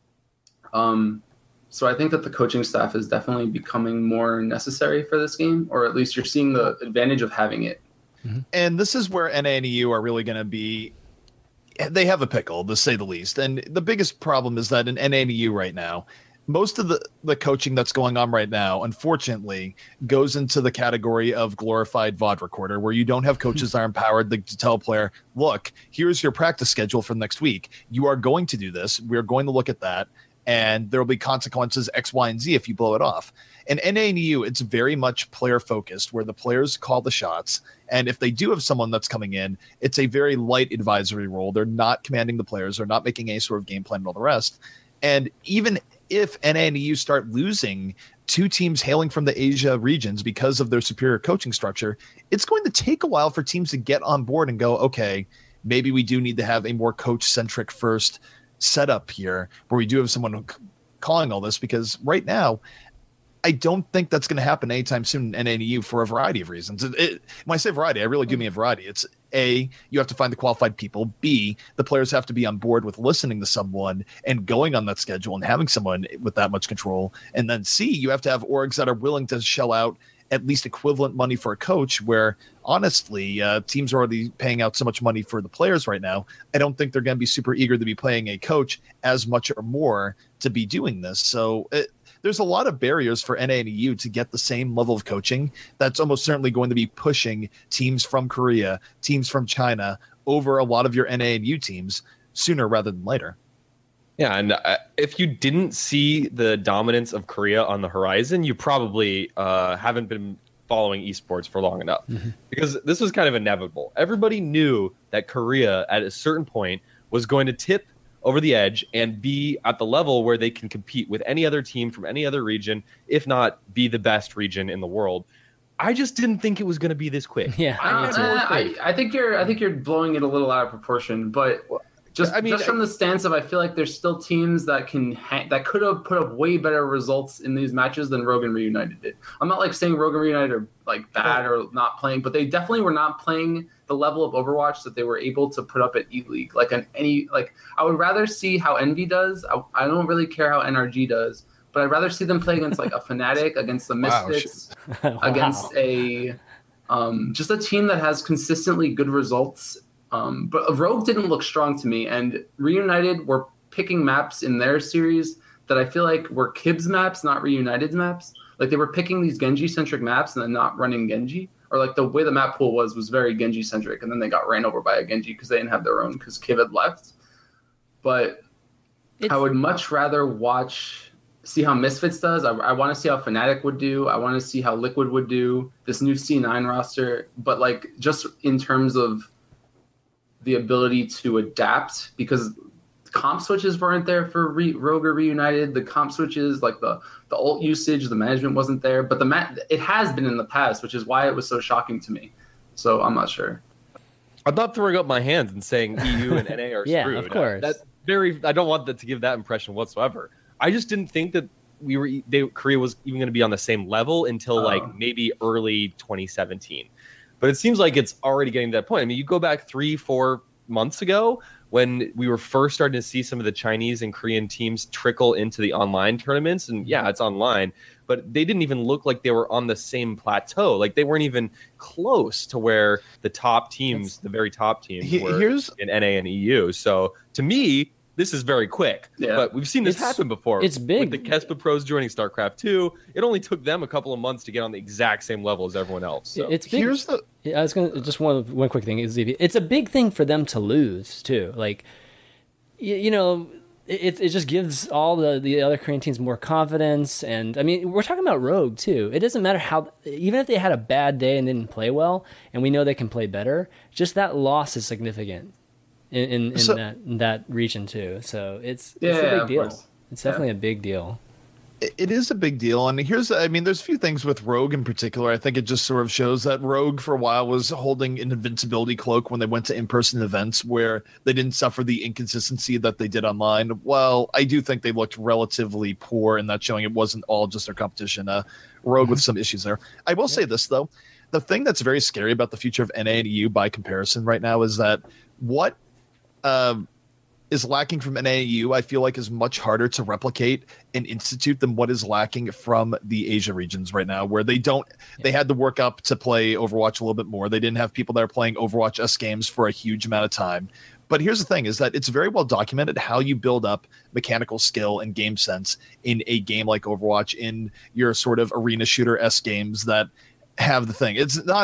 So I think that the coaching staff is definitely becoming more necessary for this game, or at least you're seeing the advantage of having it. And this is where NA and EU are really going to be. They have a pickle, to say the least. And the biggest problem is that in NA and EU right now, most of the coaching that's going on right now, unfortunately, goes into the category of glorified VOD recorder, where you don't have coaches that are empowered to tell a player, look, here's your practice schedule for next week. You are going to do this. We're going to look at that. And there will be consequences X, Y, and Z if you blow it off. In NA and EU, it's very much player-focused, where the players call the shots. And if they do have someone that's coming in, it's a very light advisory role. They're not commanding the players. They're not making any sort of game plan and all the rest. And even if NA and EU start losing 2 teams hailing from the Asia regions because of their superior coaching structure, it's going to take a while for teams to get on board and go, okay, maybe we do need to have a more coach-centric first setup here where we do have someone calling all this, because right now, I don't think that's going to happen anytime soon in NA and EU for a variety of reasons. When I say variety, I really do mean a variety. It's A, you have to find the qualified people. B, the players have to be on board with listening to someone and going on that schedule and having someone with that much control. And then C, you have to have orgs that are willing to shell out at least equivalent money for a coach, where honestly, teams are already paying out so much money for the players right now. I don't think they're going to be super eager to be paying a coach as much or more to be doing this. So there's a lot of barriers for NA and EU to get the same level of coaching that's almost certainly going to be pushing teams from Korea, teams from China over a lot of your NA and EU teams sooner rather than later. Yeah, and if you didn't see the dominance of Korea on the horizon, you probably haven't been following esports for long enough, because this was kind of inevitable. Everybody knew that Korea at a certain point was going to tip over the edge and be at the level where they can compete with any other team from any other region, if not be the best region in the world. I just didn't think it was going to be this quick. Yeah, I think you're blowing it a little out of proportion, but Just from the stance of, I feel like there's still teams that that could have put up way better results in these matches than Rogue and Reunited did. I'm not like saying Rogue and Reunited are like bad or not playing, but they definitely were not playing the level of Overwatch that they were able to put up at E-League. I would rather see how Envy does. I don't really care how NRG does, but I'd rather see them play against like a Fnatic, against the Misfits, against a just a team that has consistently good results. But Rogue didn't look strong to me, and Reunited were picking maps in their series that I feel like were Kib's maps, not Reunited's maps. Like they were picking these Genji-centric maps and then not running Genji. Or like the way the map pool was very Genji-centric, and then they got ran over by a Genji because they didn't have their own because Kib had left. But I would much rather see how Misfits does. I want to see how Fnatic would do. I want to see how Liquid would do, this new C9 roster. But like just in terms of the ability to adapt, because comp switches weren't there for Rogue or Reunited. The comp switches, like the ult usage, the management wasn't there. But it has been in the past, which is why it was so shocking to me. So I'm not sure. I'm not throwing up my hands and saying EU and NA are yeah, screwed. Of course. I don't want that to give that impression whatsoever. I just didn't think that Korea was even going to be on the same level until like maybe early 2017. But it seems like it's already getting to that point. I mean, you go back 3-4 months ago when we were first starting to see some of the Chinese and Korean teams trickle into the online tournaments. And yeah, it's online, but they didn't even look like they were on the same plateau. Like they weren't even close to where the top teams, the very top teams were in NA and EU. So to me, this is very quick, but we've seen this happen before. It's big. With the Kespa pros joining StarCraft 2, it only took them a couple of months to get on the exact same level as everyone else. So. It's big. I was going to just one quick thing is it's a big thing for them to lose too. Like, you know, it just gives all the other Korean teams more confidence. And I mean, we're talking about Rogue too. It doesn't matter even if they had a bad day and didn't play well, and we know they can play better. Just that loss is significant. In that region too, so it's a big deal. It's definitely a big deal. It is a big deal, and there's a few things with Rogue in particular. I think it just sort of shows that Rogue for a while was holding an invincibility cloak when they went to in-person events where they didn't suffer the inconsistency that they did online. Well, I do think they looked relatively poor in that showing. It wasn't all just their competition. Rogue with some issues there. I will say this though, the thing that's very scary about the future of NA and EU by comparison right now is that what is lacking from NAU, I feel like is much harder to replicate and institute than what is lacking from the Asia regions right now, where they had to work up to play Overwatch a little bit more. They didn't have people that are playing Overwatch S games for a huge amount of time. But here's the thing is that it's very well documented how you build up mechanical skill and game sense in a game like Overwatch, in your sort of arena shooter S games that have the thing.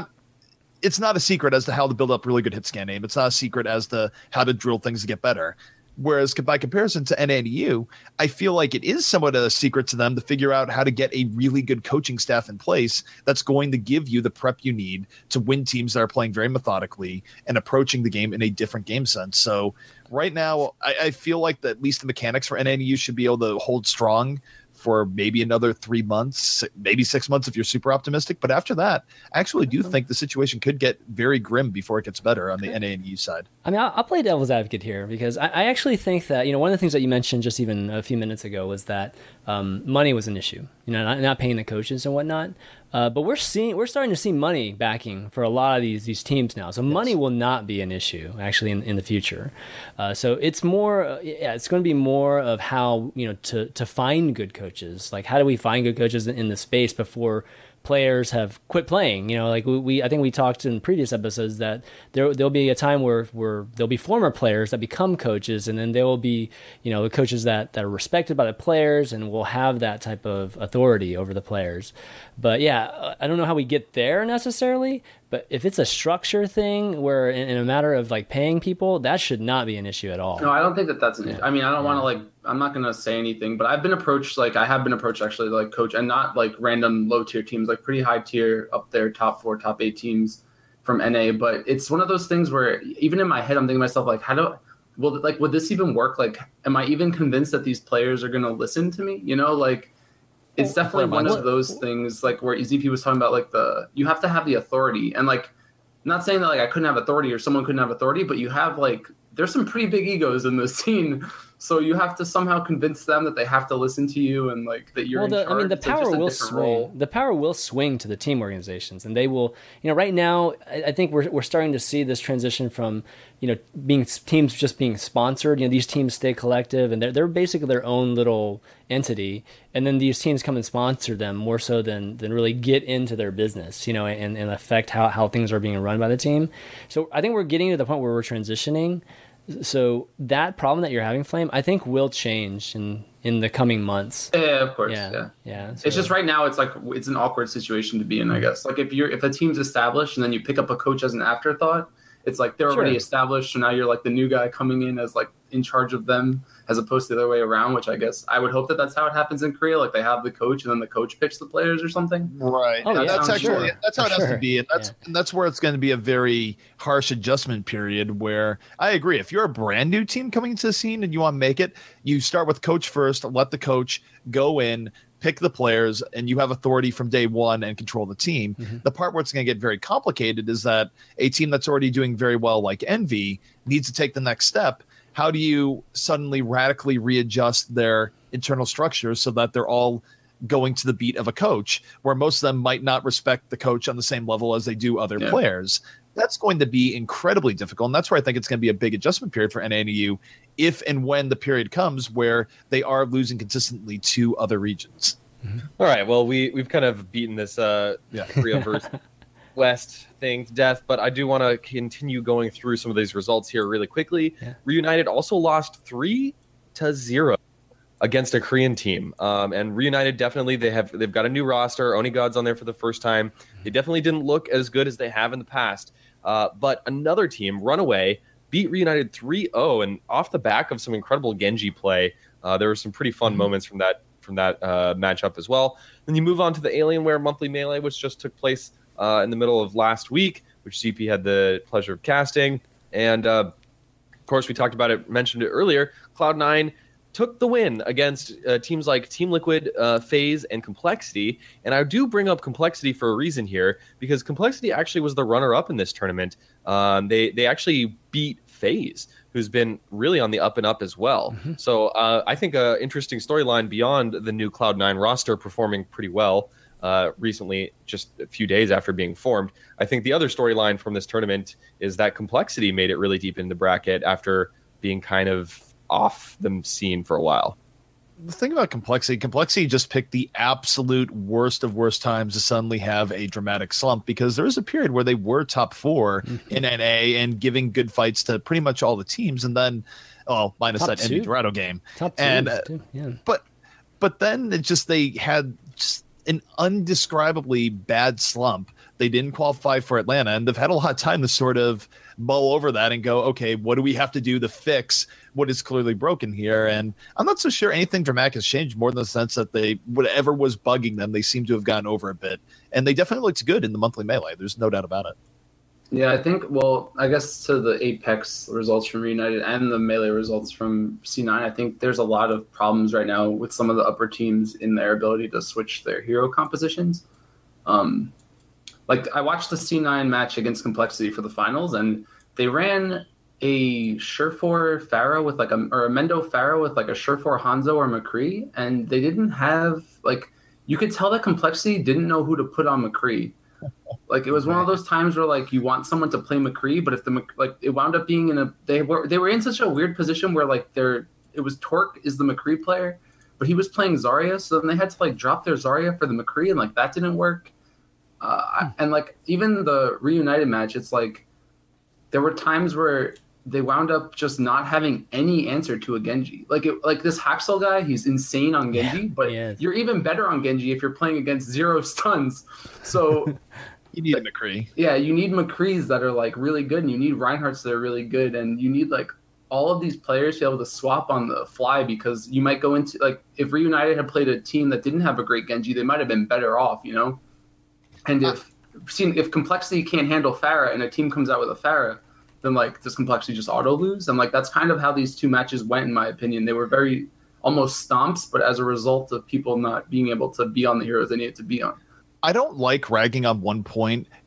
It's not a secret as to how to build up really good hit scan aim. It's not a secret as to how to drill things to get better. Whereas by comparison to NA and EU, I feel like it is somewhat a secret to them to figure out how to get a really good coaching staff in place that's going to give you the prep you need to win teams that are playing very methodically and approaching the game in a different game sense. So right now, I feel like that at least the mechanics for NA and EU should be able to hold strong for maybe another 3 months, maybe 6 months if you're super optimistic. But after that, I actually do think the situation could get very grim before it gets better on the NA and EU side. I mean, I'll play devil's advocate here because I actually think that, one of the things that you mentioned just even a few minutes ago was that money was an issue, not paying the coaches and whatnot. But we're starting to see money backing for a lot of these teams now. So money will not be an issue actually in the future. So it's more, it's going to be more of how, to find good coaches. Like, how do we find good coaches in the space before players have quit playing? I think we talked in previous episodes that there'll be a time where there'll be former players that become coaches, and then there will be coaches that are respected by the players and will have that type of authority over the players. But yeah, I don't know how we get there necessarily, but if it's a structure thing where in a matter of like paying people, that should not be an issue at all. No, I don't think that's an issue. I mean, I don't want to I'm not going to say anything, but I have been approached actually to coach, and not like random low tier teams, like pretty high tier up there, top 4, top 8 teams from NA. But it's one of those things where even in my head, I'm thinking to myself, would this even work? Like, am I even convinced that these players are going to listen to me? It's definitely one of those things, like where EZP was talking about, you have to have the authority, and not saying that I couldn't have authority or someone couldn't have authority, but you have there's some pretty big egos in this scene. So you have to somehow convince them that they have to listen to you and like that you're in charge. I mean, the power will swing. Role. The power will swing to the team organizations, and they will. Right now, I think we're starting to see this transition from being teams just being sponsored. These teams stay collective, and they're basically their own little entity, and then these teams come and sponsor them more so than really get into their business, and affect how things are being run by the team. So I think we're getting to the point where we're transitioning. So that problem that you're having, Flame, I think will change in the coming months. Yeah, of course. Yeah. So. It's just right now it's like it's an awkward situation to be in, I guess. Like if a team's established and then you pick up a coach as an afterthought, it's like they're already established, so now you're like the new guy coming in as like in charge of them, as opposed to the other way around, which I guess I would hope that that's how it happens in Korea. Like they have the coach and then the coach picks the players or something. Right. Oh, that's actually that's how it has to be, and that's where it's going to be a very harsh adjustment period. Where I agree, if you're a brand new team coming into the scene and you want to make it, you start with coach first. Let the coach go in, pick the players, and you have authority from day one and control the team. Mm-hmm. The part where it's going to get very complicated is that a team that's already doing very well, like Envy, needs to take the next step. How do you suddenly radically readjust their internal structures so that they're all going to the beat of a coach, where most of them might not respect the coach on the same level as they do other players? That's going to be incredibly difficult. And that's where I think it's going to be a big adjustment period for NANU if and when the period comes where they are losing consistently to other regions. Mm-hmm. All right. Well, we've kind of beaten this Korea versus West thing to death, but I do want to continue going through some of these results here really quickly. Yeah. Reunited also lost 3-0 against a Korean team. And Reunited definitely, they've got a new roster. Onigod's on there for the first time. They definitely didn't look as good as they have in the past. But another team, Runaway, beat Reunited 3-0, and off the back of some incredible Genji play. There were some pretty fun moments from that matchup as well. Then you move on to the Alienware Monthly Melee, which just took place in the middle of last week, which CP had the pleasure of casting. And of course, we talked about it, mentioned it earlier. Cloud9 took the win against teams like Team Liquid, FaZe, and Complexity. And I do bring up Complexity for a reason here, because Complexity actually was the runner-up in this tournament. They actually beat FaZe, who's been really on the up and up as well. Mm-hmm. So I think an interesting storyline beyond the new Cloud9 roster performing pretty well recently, just a few days after being formed. I think the other storyline from this tournament is that Complexity made it really deep in the bracket after being kind of off the scene for a while. The thing about Complexity just picked the absolute worst of worst times to suddenly have a dramatic slump, because there was a period where they were top 4 in NA and giving good fights to pretty much all the teams, and then minus top that Envy Dorado game. Top 2, and but then they had just an undescribably bad slump. They didn't qualify for Atlanta, and they've had a lot of time to sort of mull over that and go, okay, what do we have to do to fix what is clearly broken here? And I'm not so sure anything dramatic has changed, more in the sense that whatever was bugging them, they seem to have gotten over a bit. And they definitely looked good in the monthly melee. There's no doubt about it. Yeah, I guess to the Apex results from Reunited and the Melee results from C9, I think there's a lot of problems right now with some of the upper teams in their ability to switch their hero compositions. Like I watched the C9 match against Complexity for the finals, and they ran a Surefour Pharah with a Mendo Pharah with like a Surefour Hanzo or McCree, and they didn't have you could tell that Complexity didn't know who to put on McCree. Like it was one of those times where like you want someone to play McCree, but if it wound up being they were in such a weird position where it was Torque is the McCree player, but he was playing Zarya, so then they had to drop their Zarya for the McCree, and that didn't work. And even the Reunited match, it's there were times where they wound up just not having any answer to a Genji. This Haxel guy, he's insane on Genji, but you're even better on Genji if you're playing against 0 stuns. So you need McCree. Yeah, you need McCrees that are really good, and you need Reinhardts that are really good, and you need all of these players to be able to swap on the fly, because you might go into if Reunited had played a team that didn't have a great Genji, they might have been better off, And if Complexity can't handle Pharah and a team comes out with a Pharah, then does Complexity just auto lose? And that's kind of how these two matches went, in my opinion. They were very almost stomps, but as a result of people not being able to be on the heroes they needed to be on. I don't like ragging on one point.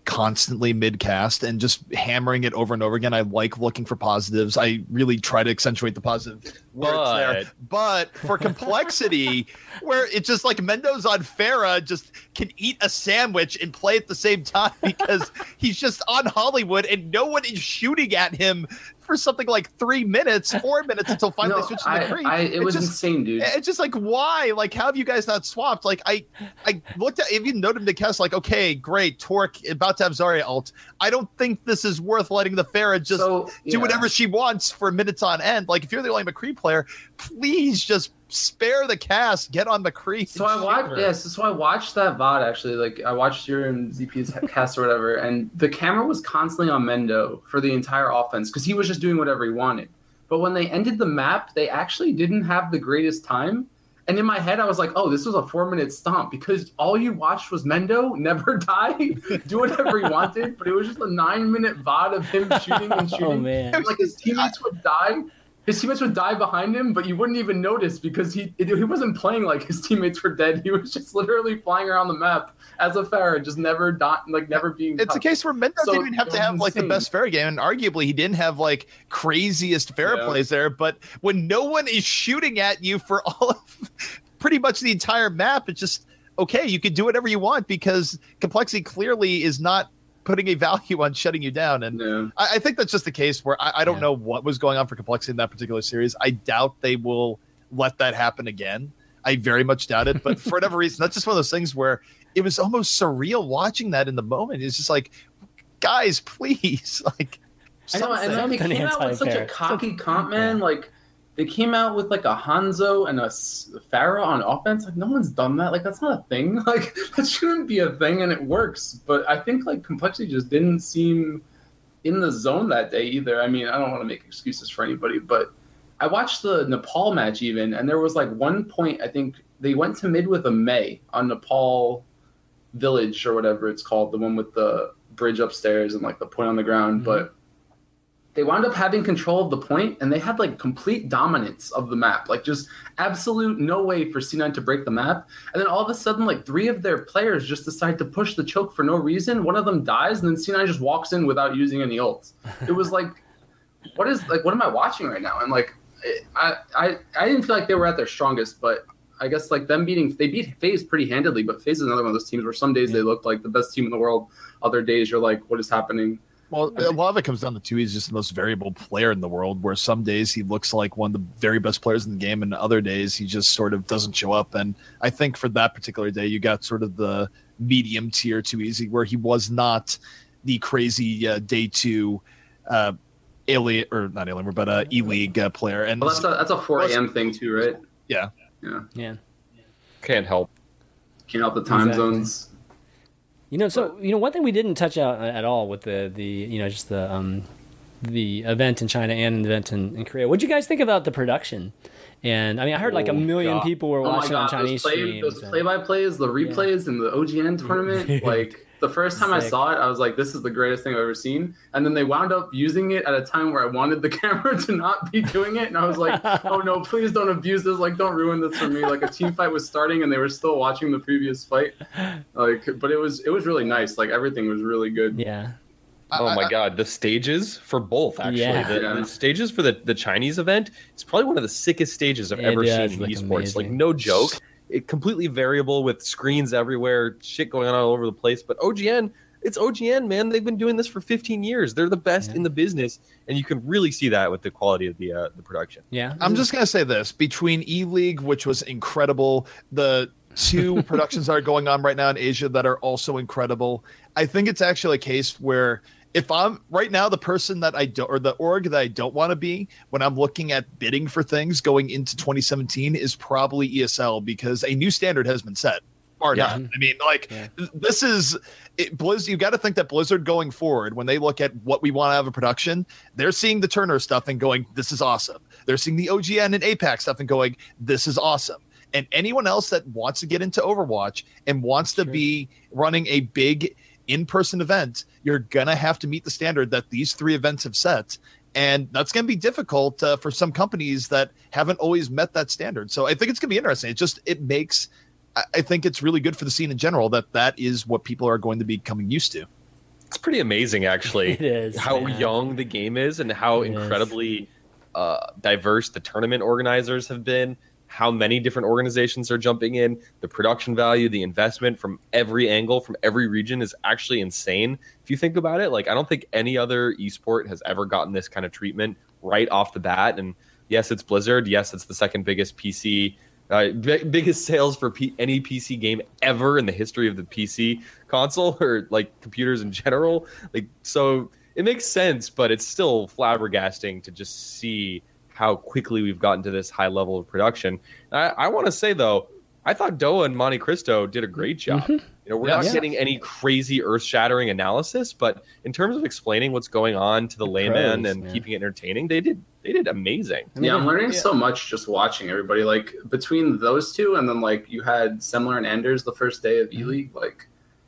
constantly mid-cast and just hammering it over and over again. I like looking for positives. I really try to accentuate the positive words there. But for complexity, where it's just like Mendoza Farah just can eat a sandwich and play at the same time because he's just on Hollywood and no one is shooting at him for something like 3 minutes, 4 minutes until finally switching to the Kree. It was insane, dude. It's just like, why? Like, how have you guys not swapped? Like, I looked at, even noted the cast, like, okay, great, Torque about to have Zarya ult. I don't think this is worth letting the Farah just do whatever she wants for minutes on end. Like, if you're the only McCree player, please just spare the cast, get on McCree. So I watched that VOD actually. Like, I watched your and ZP's cast or whatever, and the camera was constantly on Mendo for the entire offense because he was just doing whatever he wanted. But when they ended the map, they actually didn't have the greatest time. And in my head, I was like, oh, this was a 4-minute stomp because all you watched was Mendo never die, do whatever he wanted. But it was just a 9-minute VOD of him shooting and shooting. Oh, man. And, like, his teammates would die. His teammates would die behind him, but you wouldn't even notice because he wasn't playing like his teammates were dead. He was just literally flying around the map as a Farah, just never being touched. It's a case where Mendo didn't even have to have like the best Farah game, and arguably he didn't have like craziest Farah plays there. But when no one is shooting at you for all of pretty much the entire map, it's just okay. You can do whatever you want because complexity clearly is not putting a value on shutting you down. And I think that's just the case where I don't know what was going on for complexity in that particular series. I doubt they will let that happen again. I very much doubt it. But for whatever reason, that's just one of those things where it was almost surreal watching that in the moment. It's just like, guys, please. Like, I know, and then they came out with such a cocky comp, man. Like, they came out with like a Hanzo and a Farah on offense. Like, no one's done that. Like, that's not a thing. Like, that shouldn't be a thing, and it works. But I think like complexity just didn't seem in the zone that day either. I mean, I don't want to make excuses for anybody, but I watched the Nepal match even, and there was like one point, I think they went to mid with a Mei on Nepal Village or whatever it's called, the one with the bridge upstairs and like the point on the ground. But they wound up having control of the point, and they had like complete dominance of the map, like just absolute no way for C9 to break the map. And then all of a sudden, like 3 of their players just decide to push the choke for no reason. One of them dies, and then C9 just walks in without using any ults. It was like, what am I watching right now? And like, I didn't feel like they were at their strongest, but I guess like they beat FaZe pretty handedly. But FaZe is another one of those teams where some days they look like the best team in the world, other days you're like, what is happening? Well, a lot of it comes down to, too, he's just the most variable player in the world, where some days he looks like one of the very best players in the game, and other days he just sort of doesn't show up. And I think for that particular day, you got sort of the medium tier too easy, where he was not the crazy day 2 E-League player. And well, that's a 4 a.m. thing too, right? Yeah. Can't help the time zones. One thing we didn't touch out at all with the event in China and the event in Korea. What did you guys think about the production? And I mean, I heard like a million people were watching on Chinese streams. Those play-by-plays, the replays in the OGN tournament, like the first time I saw it, I was like, this is the greatest thing I've ever seen. And then they wound up using it at a time where I wanted the camera to not be doing it. And I was like, oh no, please don't abuse this. Like, don't ruin this for me. Like, a team fight was starting and they were still watching the previous fight. Like, but it was really nice. Like, everything was really good. Yeah. Oh my God, the stages for both, actually. The stages for the Chinese event, it's probably one of the sickest stages I've ever seen in esports. Amazing. Like, no joke. It completely variable with screens everywhere, shit going on all over the place. But OGN, it's OGN, man. They've been doing this for 15 years. They're the best in the business, and you can really see that with the quality of the production. Yeah, I'm just gonna say this: between E-League, which was incredible, the 2 productions that are going on right now in Asia that are also incredible, I think it's actually a case where, if I'm right now the person that I don't, or the org that I don't want to be when I'm looking at bidding for things going into 2017, is probably ESL, because a new standard has been set. Or not. I mean, like, this is Blizzard. You got to think that Blizzard going forward, when they look at what we want to have in production, they're seeing the Turner stuff and going, this is awesome. They're seeing the OGN and APAC stuff and going, this is awesome. And anyone else that wants to get into Overwatch and wants to be running a big in-person event, you're gonna have to meet the standard that these 3 events have set, and that's gonna be difficult for some companies that haven't always met that standard. So I think it's gonna be interesting. I think it's really good for the scene in general that is what people are going to be becoming used to. It's pretty amazing, actually. It is, how man. young the game is and how It is. incredibly diverse the tournament organizers have been. How many different organizations are jumping in. The production value, the investment from every angle, from every region is actually insane. If you think about it, like I don't think any other esport has ever gotten this kind of treatment right off the bat. And yes, it's Blizzard. Yes, it's the second biggest PC, biggest sales for any PC game ever in the history of the PC console or like computers in general. Like, so it makes sense, but it's still flabbergasting to just see how quickly we've gotten to this high level of production. I want to say, though, I thought Doa and Monte Cristo did a great job. Mm-hmm. You know, we're not getting any crazy earth-shattering analysis, but in terms of explaining what's going on to the layman and man. keeping it entertaining, they did amazing. Yeah, I'm learning so much just watching everybody. Like between those two, and then like you had Semler and Anders the first day of E-League, like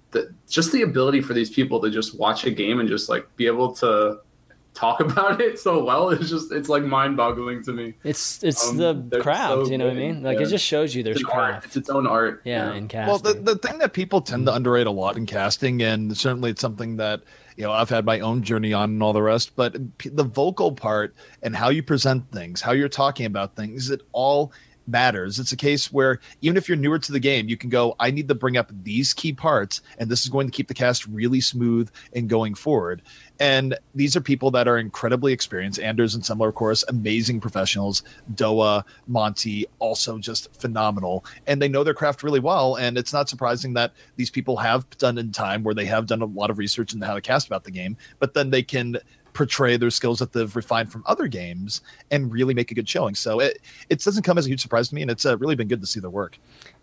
just the ability for these people to just watch a game and just like be able to talk about it so well it's like mind-boggling to me. It's the craft, so you know what I good. mean? Like Yeah. it just shows you there's It's an art. craft. It's its own art. Yeah, in Well, casting. the thing that people tend to underrate a lot in casting, and certainly it's something that I've had my own journey on and all the rest, but the vocal part and how you present things, how you're talking about things, it all matters. It's a case where even if you're newer to the game, you can go, I need to bring up these key parts, and this is going to keep the cast really smooth and going forward. And these are people that are incredibly experienced. Anders and Semler, of course, amazing professionals. Doa, Monty, also just phenomenal. And they know their craft really well. And it's not surprising that these people have done in time where they have done a lot of research into how to cast about the game, but then they can portray their skills that they've refined from other games and really make a good showing. So it doesn't come as a huge surprise to me, and it's really been good to see their work.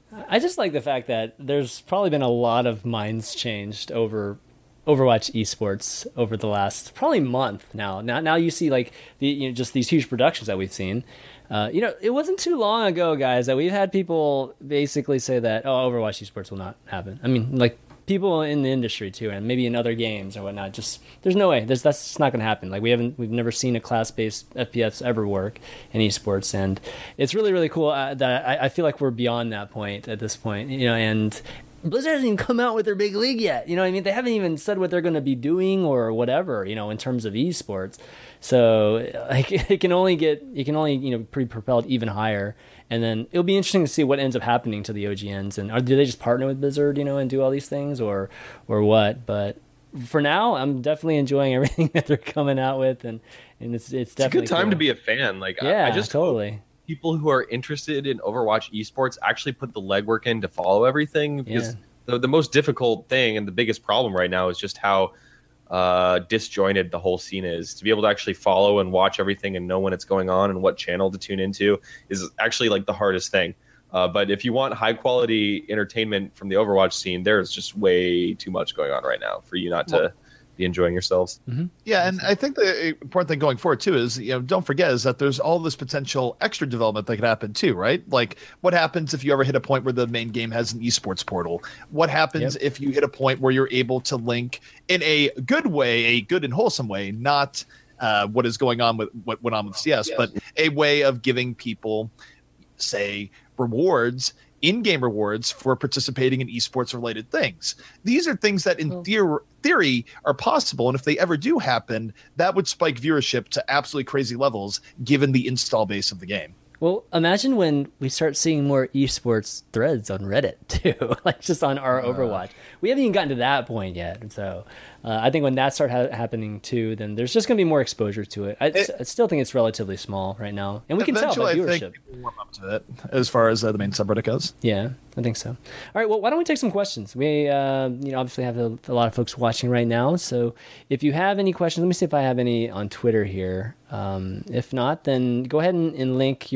I just like the fact that there's probably been a lot of minds changed over Overwatch esports over the last probably month now. Now you see like just these huge productions that we've seen. It wasn't too long ago, guys, that we've had people basically say that Overwatch esports will not happen. I mean, like people in the industry too, and maybe in other games or whatnot. Just there's no way. That's just not going to happen. Like we've never seen a class-based FPS ever work in esports, and it's really really cool that I feel like we're beyond that point at this point. And Blizzard hasn't even come out with their big league yet. You know what I mean? They haven't even said what they're going to be doing or whatever, in terms of esports. So like it can only be propelled even higher. And then it'll be interesting to see what ends up happening to the OGNs, and do they just partner with Blizzard, and do all these things or what? But for now, I'm definitely enjoying everything that they're coming out with, and it's definitely a good time cool. to be a fan. Like Yeah, I just totally. People who are interested in Overwatch esports actually put the legwork in to follow everything, because the most difficult thing and the biggest problem right now is just how disjointed the whole scene is. To be able to actually follow and watch everything and know when it's going on and what channel to tune into is actually like the hardest thing. But if you want high quality entertainment from the Overwatch scene, there's just way too much going on right now for you not to be enjoying yourselves. Mm-hmm. Yeah, and I think the important thing going forward too is, don't forget is that there's all this potential extra development that could happen too, right? Like what happens if you ever hit a point where the main game has an esports portal? What happens if you hit a point where you're able to link in a good way, a good and wholesome way, not what is going on with what went on with CS, but a way of giving people, say, rewards, in-game rewards for participating in esports related things. These are things that in theory are possible, and if they ever do happen, that would spike viewership to absolutely crazy levels given the install base of the game. Well, imagine when we start seeing more esports threads on Reddit too, like just on our Overwatch. We haven't even gotten to that point yet. So I think when that starts happening too, then there's just going to be more exposure to it. I still think it's relatively small right now, and we can tell by viewership. I think people warm up to it as far as the main subreddit goes. Yeah, I think so. All right, well, why don't we take some questions? We, obviously have a lot of folks watching right now. So if you have any questions, let me see if I have any on Twitter here. If not, then go ahead and link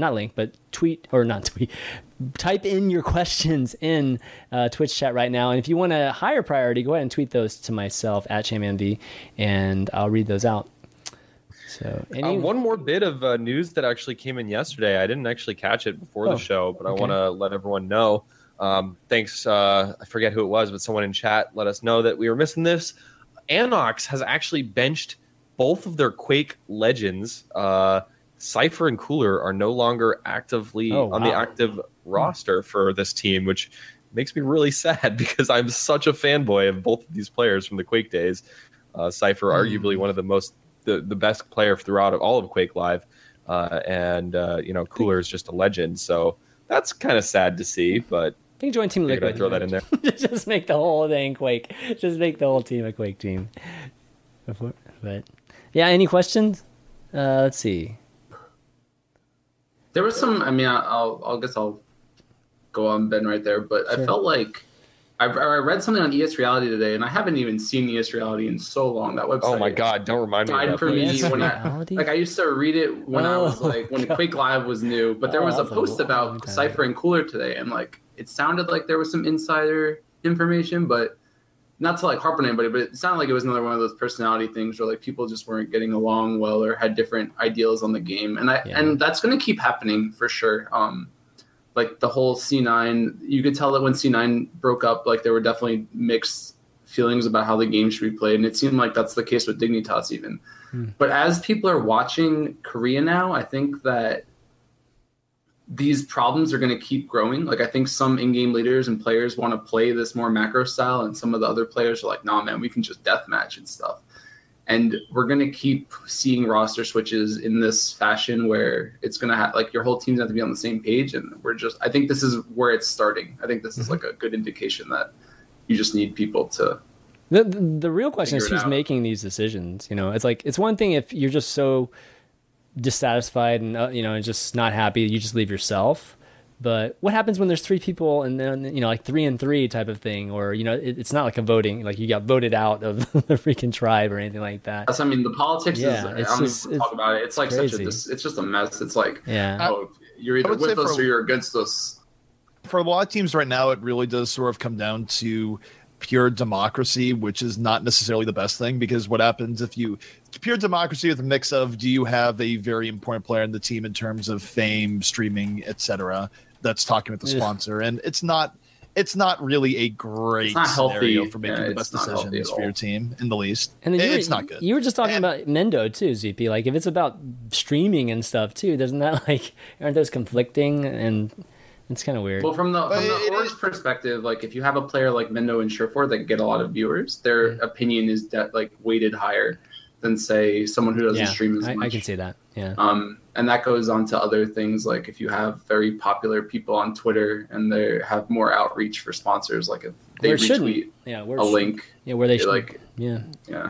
type in your questions in Twitch chat right now. And if you want a higher priority, go ahead and tweet those to myself at ChaManV, and I'll read those out. So one more bit of news that actually came in yesterday. I didn't actually catch it before the show, but I want to let everyone know. Thanks. I forget who it was, but someone in chat let us know that we were missing this. Anox has actually benched both of their Quake legends. Cypher and Cooler are no longer actively on the active roster for this team, which makes me really sad because I'm such a fanboy of both of these players from the Quake days. Cypher, arguably one of the best player throughout all of Quake Live, and Cooler is just a legend. So that's kind of sad to see, but I think join Team Liquid. I'd throw that in there. Just make the whole thing Quake. Just make the whole team a Quake team. But yeah, any questions? Let's see. There was some. I mean, I'll guess I'll go on Ben right there. But sure. I felt like I read something on ES Reality today, and I haven't even seen ES Reality in so long. That website. Oh my god! Don't remind me. Died for me when I used to read it when I was like when Quake Live was new. But there was a post about Cypher and Cooler today, and like it sounded like there was some insider information, but not to like harp on anybody, but it sounded like it was another one of those personality things where like people just weren't getting along well or had different ideals on the game, and that's going to keep happening for sure. Like the whole C9, you could tell that when C9 broke up, like there were definitely mixed feelings about how the game should be played, and it seemed like that's the case with Dignitas even. But as people are watching Korea now, I think that these problems are going to keep growing. Like I think some in-game leaders and players want to play this more macro style, and some of the other players are like, nah, man, we can just deathmatch and stuff. And we're going to keep seeing roster switches in this fashion where it's going to have like your whole team's have to be on the same page. And I think this is where it's starting. I think this is like a good indication that you just need people to. The real question is who's making these decisions. It's like, it's one thing if you're just so dissatisfied and and just not happy, you just leave yourself. But what happens when there's three people and then like 3 and 3 type of thing, or it's not like a voting, like you got voted out of the freaking tribe or anything like that. That's, I mean, the politics is. I'm talk about it. It's like crazy. It's just a mess. It's like you're either with us or you're against us. For a lot of teams right now, it really does sort of come down to pure democracy, which is not necessarily the best thing, because what happens if pure democracy with a mix of, do you have a very important player in the team in terms of fame, streaming, etc., that's talking with the sponsor, and it's not really a great scenario for making the best decisions for your team in the least. And it's not good. You were just talking about Mendo too, ZP. Like if it's about streaming and stuff too, doesn't that aren't those conflicting? And it's kind of weird. Well, from the org's perspective, like if you have a player like Mendo and Surefour that get a lot of viewers, their opinion is weighted higher than say someone who doesn't stream as much. I can see that. Yeah. And that goes on to other things, like if you have very popular people on Twitter and they have more outreach for sponsors, like if they retweet a link, where they should, like, yeah,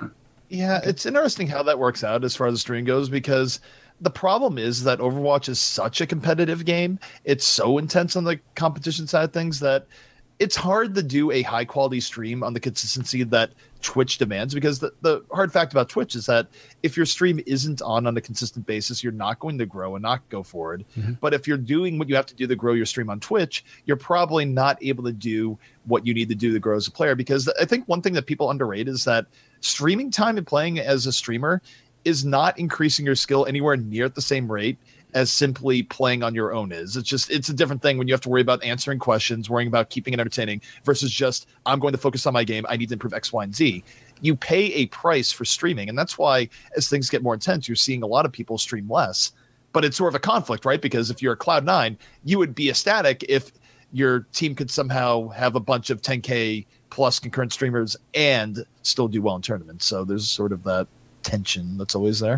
it's interesting how that works out as far as the stream goes, because the problem is that Overwatch is such a competitive game. It's so intense on the competition side of things that it's hard to do a high quality stream on the consistency that Twitch demands, because the hard fact about Twitch is that if your stream isn't on a consistent basis, you're not going to grow and not go forward. But if you're doing what you have to do to grow your stream on Twitch, you're probably not able to do what you need to do to grow as a player. Because I think one thing that people underrate is that streaming time and playing as a streamer is not increasing your skill anywhere near at the same rate as simply playing on your own is. It's a different thing when you have to worry about answering questions, worrying about keeping it entertaining, versus just, I'm going to focus on my game, I need to improve X, Y, and Z. You pay a price for streaming, and that's why as things get more intense, you're seeing a lot of people stream less. But it's sort of a conflict, right? Because if you're a Cloud9, you would be ecstatic if your team could somehow have a bunch of 10K plus concurrent streamers and still do well in tournaments. So there's sort of that tension that's always there.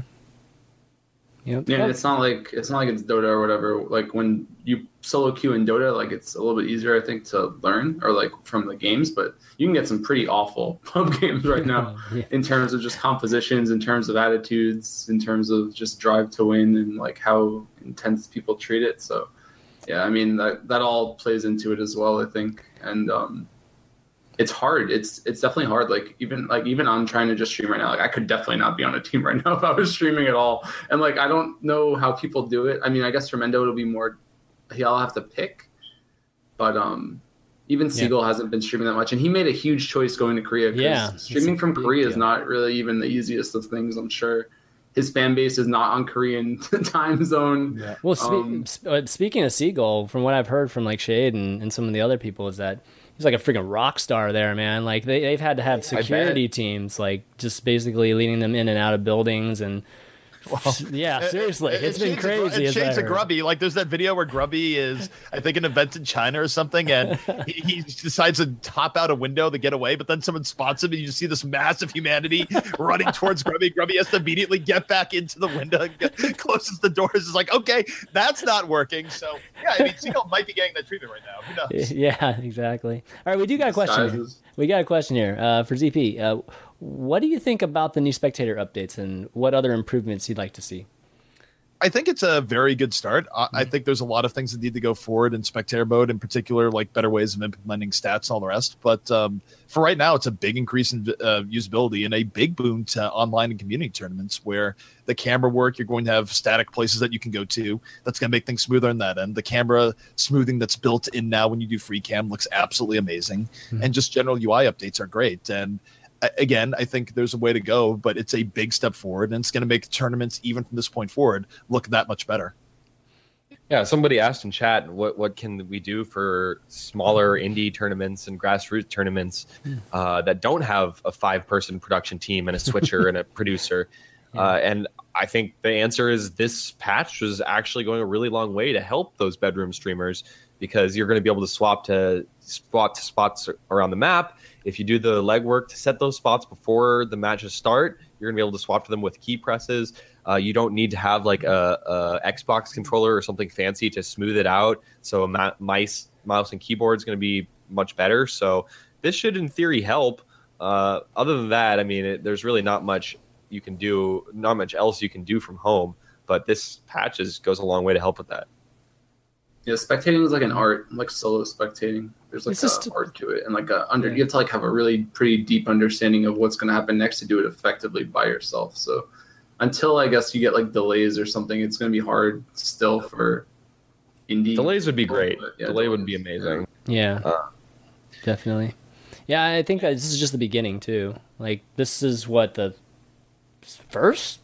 Yep. Yeah, it's not like it's Dota or whatever. Like when you solo queue in Dota, like it's a little bit easier, I think, to learn or like from the games. But you can get some pretty awful pub games right now in terms of just compositions, in terms of attitudes, in terms of just drive to win, and like how intense people treat it. So, yeah, I mean that all plays into it as well, I think, and it's hard. It's definitely hard. Like even I'm trying to just stream right now. Like I could definitely not be on a team right now if I was streaming at all. And like I don't know how people do it. I mean, I guess for Mendo it'll be more. He'll have to pick. But even Seagull hasn't been streaming that much, and he made a huge choice going to Korea. Because streaming from Korea is not really even the easiest of things. I'm sure his fan base is not on Korean time zone. Yeah. Well, speaking of Seagull, from what I've heard from like Shade and some of the other people, is that he's like a freaking rock star there, man. Like they've had to have security teams, like just basically leading them in and out of buildings and Yeah, seriously, it's been crazy. It's changed to Grubby. Like, there's that video where Grubby is, I think, an event in China or something, and he decides to hop out a window to get away, but then someone spots him, and you just see this massive humanity running towards Grubby. Grubby has to immediately get back into the window, and closes the doors. It's like, okay, that's not working. So, yeah, I mean, Seagull might be getting that treatment right now. Who knows? Yeah, exactly. All right, we do got a question here. We got a question here for ZP. What do you think about the new spectator updates, and what other improvements you'd like to see? I think it's a very good start. I think there's a lot of things that need to go forward in spectator mode, in particular, like better ways of implementing stats and all the rest. But for right now, it's a big increase in usability and a big boon to online and community tournaments where the camera work, you're going to have static places that you can go to. That's going to make things smoother on that end. The camera smoothing that's built in now when you do free cam looks absolutely amazing. And just general UI updates are great. And again, I think there's a way to go, but it's a big step forward, and it's going to make tournaments, even from this point forward, look that much better. Yeah, somebody asked in chat, what can we do for smaller indie tournaments and grassroots tournaments that don't have a 5-person production team and a switcher and a producer? And I think the answer is this patch was actually going a really long way to help those bedroom streamers, because you're going to be able to swap to spots around the map. If you do the legwork to set those spots before the matches start, you're going to be able to swap to them with key presses. You don't need to have like a Xbox controller or something fancy to smooth it out. So a mouse and keyboard is going to be much better. So this should, in theory, help. Other than that, I mean, there's really not much you can do, not much else you can do from home. But this patch goes a long way to help with that. Yeah, spectating is like an art, like solo spectating. There's like an art to it, and like you have to like have a really pretty deep understanding of what's going to happen next to do it effectively by yourself. So until I guess you get like delays or something, it's going to be hard still for indie. Delays would be great. Yeah, delay would be amazing. Yeah, definitely. Yeah, I think that this is just the beginning too. Like, this is what the first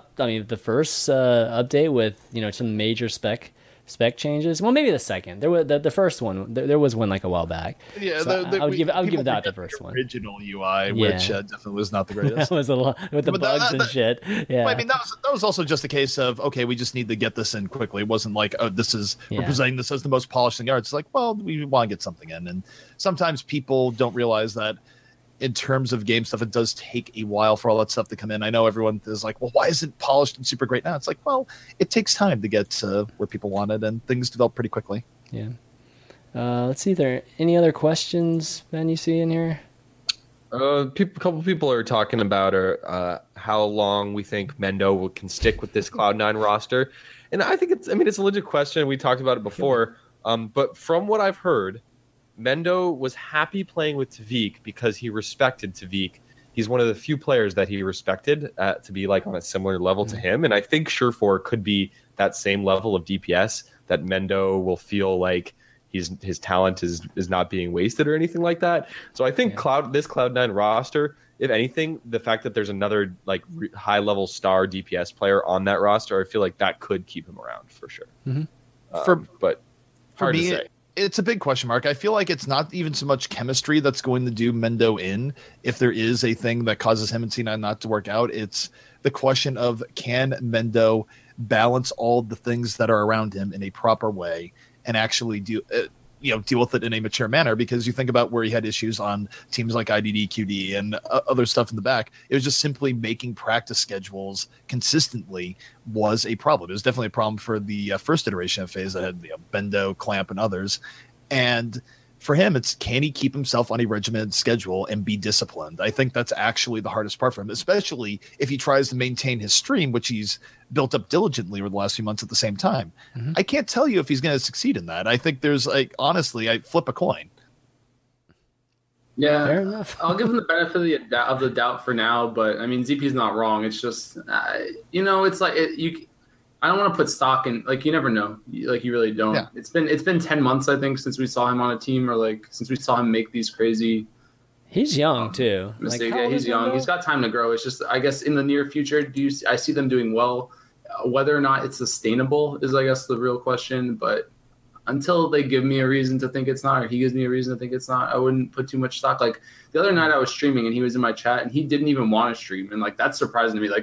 update with, you know, some major spec changes. Well, maybe the second. There was the first one. There was one like a while back. Yeah, so I would give that the first one. Original UI, which definitely was not the greatest. That was a lot with the bugs and shit. Yeah, I mean, that was also just a case of, okay, we just need to get this in quickly. It wasn't like, oh, we're presenting this as the most polished thing. It's like, well, we want to get something in, and sometimes people don't realize that. In terms of game stuff, it does take a while for all that stuff to come in. I know everyone is like, well, why is it polished and super great now? It's like, well, it takes time to get where people want it, and things develop pretty quickly. Yeah. Let's see. There any other questions, Ben, you see in here? A couple people are talking about how long we think Mendo can stick with this Cloud9 roster. And I think it's a legit question. We talked about it before. But from what I've heard, Mendo was happy playing with Tavik because he respected Tavik. He's one of the few players that he respected to be like on a similar level to him. And I think Surefour could be that same level of DPS that Mendo will feel like his talent is not being wasted or anything like that. So I think this Cloud9 roster, if anything, the fact that there's another like high level star DPS player on that roster, I feel like that could keep him around for sure. Mm-hmm. But hard me, to say. It's a big question mark. I feel like it's not even so much chemistry that's going to do Mendo in. If there is a thing that causes him and C9 not to work out, it's the question of, can Mendo balance all the things that are around him in a proper way and actually deal with it in a mature manner? Because you think about where he had issues on teams like IDD, QD, and other stuff in the back. It was just simply making practice schedules consistently was a problem. It was definitely a problem for the first iteration of FaZe that had Bendo, Clamp, and others. And for him, it's, can he keep himself on a regimented schedule and be disciplined? I think that's actually the hardest part for him, especially if he tries to maintain his stream, which he's built up diligently over the last few months at the same time. Mm-hmm. I can't tell you if he's going to succeed in that. I think there's honestly, I flip a coin. Yeah, fair enough. I'll give him the benefit of the doubt for now, but I mean, ZP's not wrong. It's just, it's like I don't want to put stock in, like, you never know. Like, you really don't. Yeah. It's been 10 months, I think, since we saw him on a team, or like since we saw him make these crazy. He's young too. Mistakes. Like, he's young. He's got time to grow. It's just, I guess, in the near future, I see them doing well. Whether or not it's sustainable is, I guess, the real question. But until they give me a reason to think it's not, or he gives me a reason to think it's not, I wouldn't put too much stock. Like, the other night I was streaming and he was in my chat and he didn't even want to stream, and like, that's surprising to me. Like,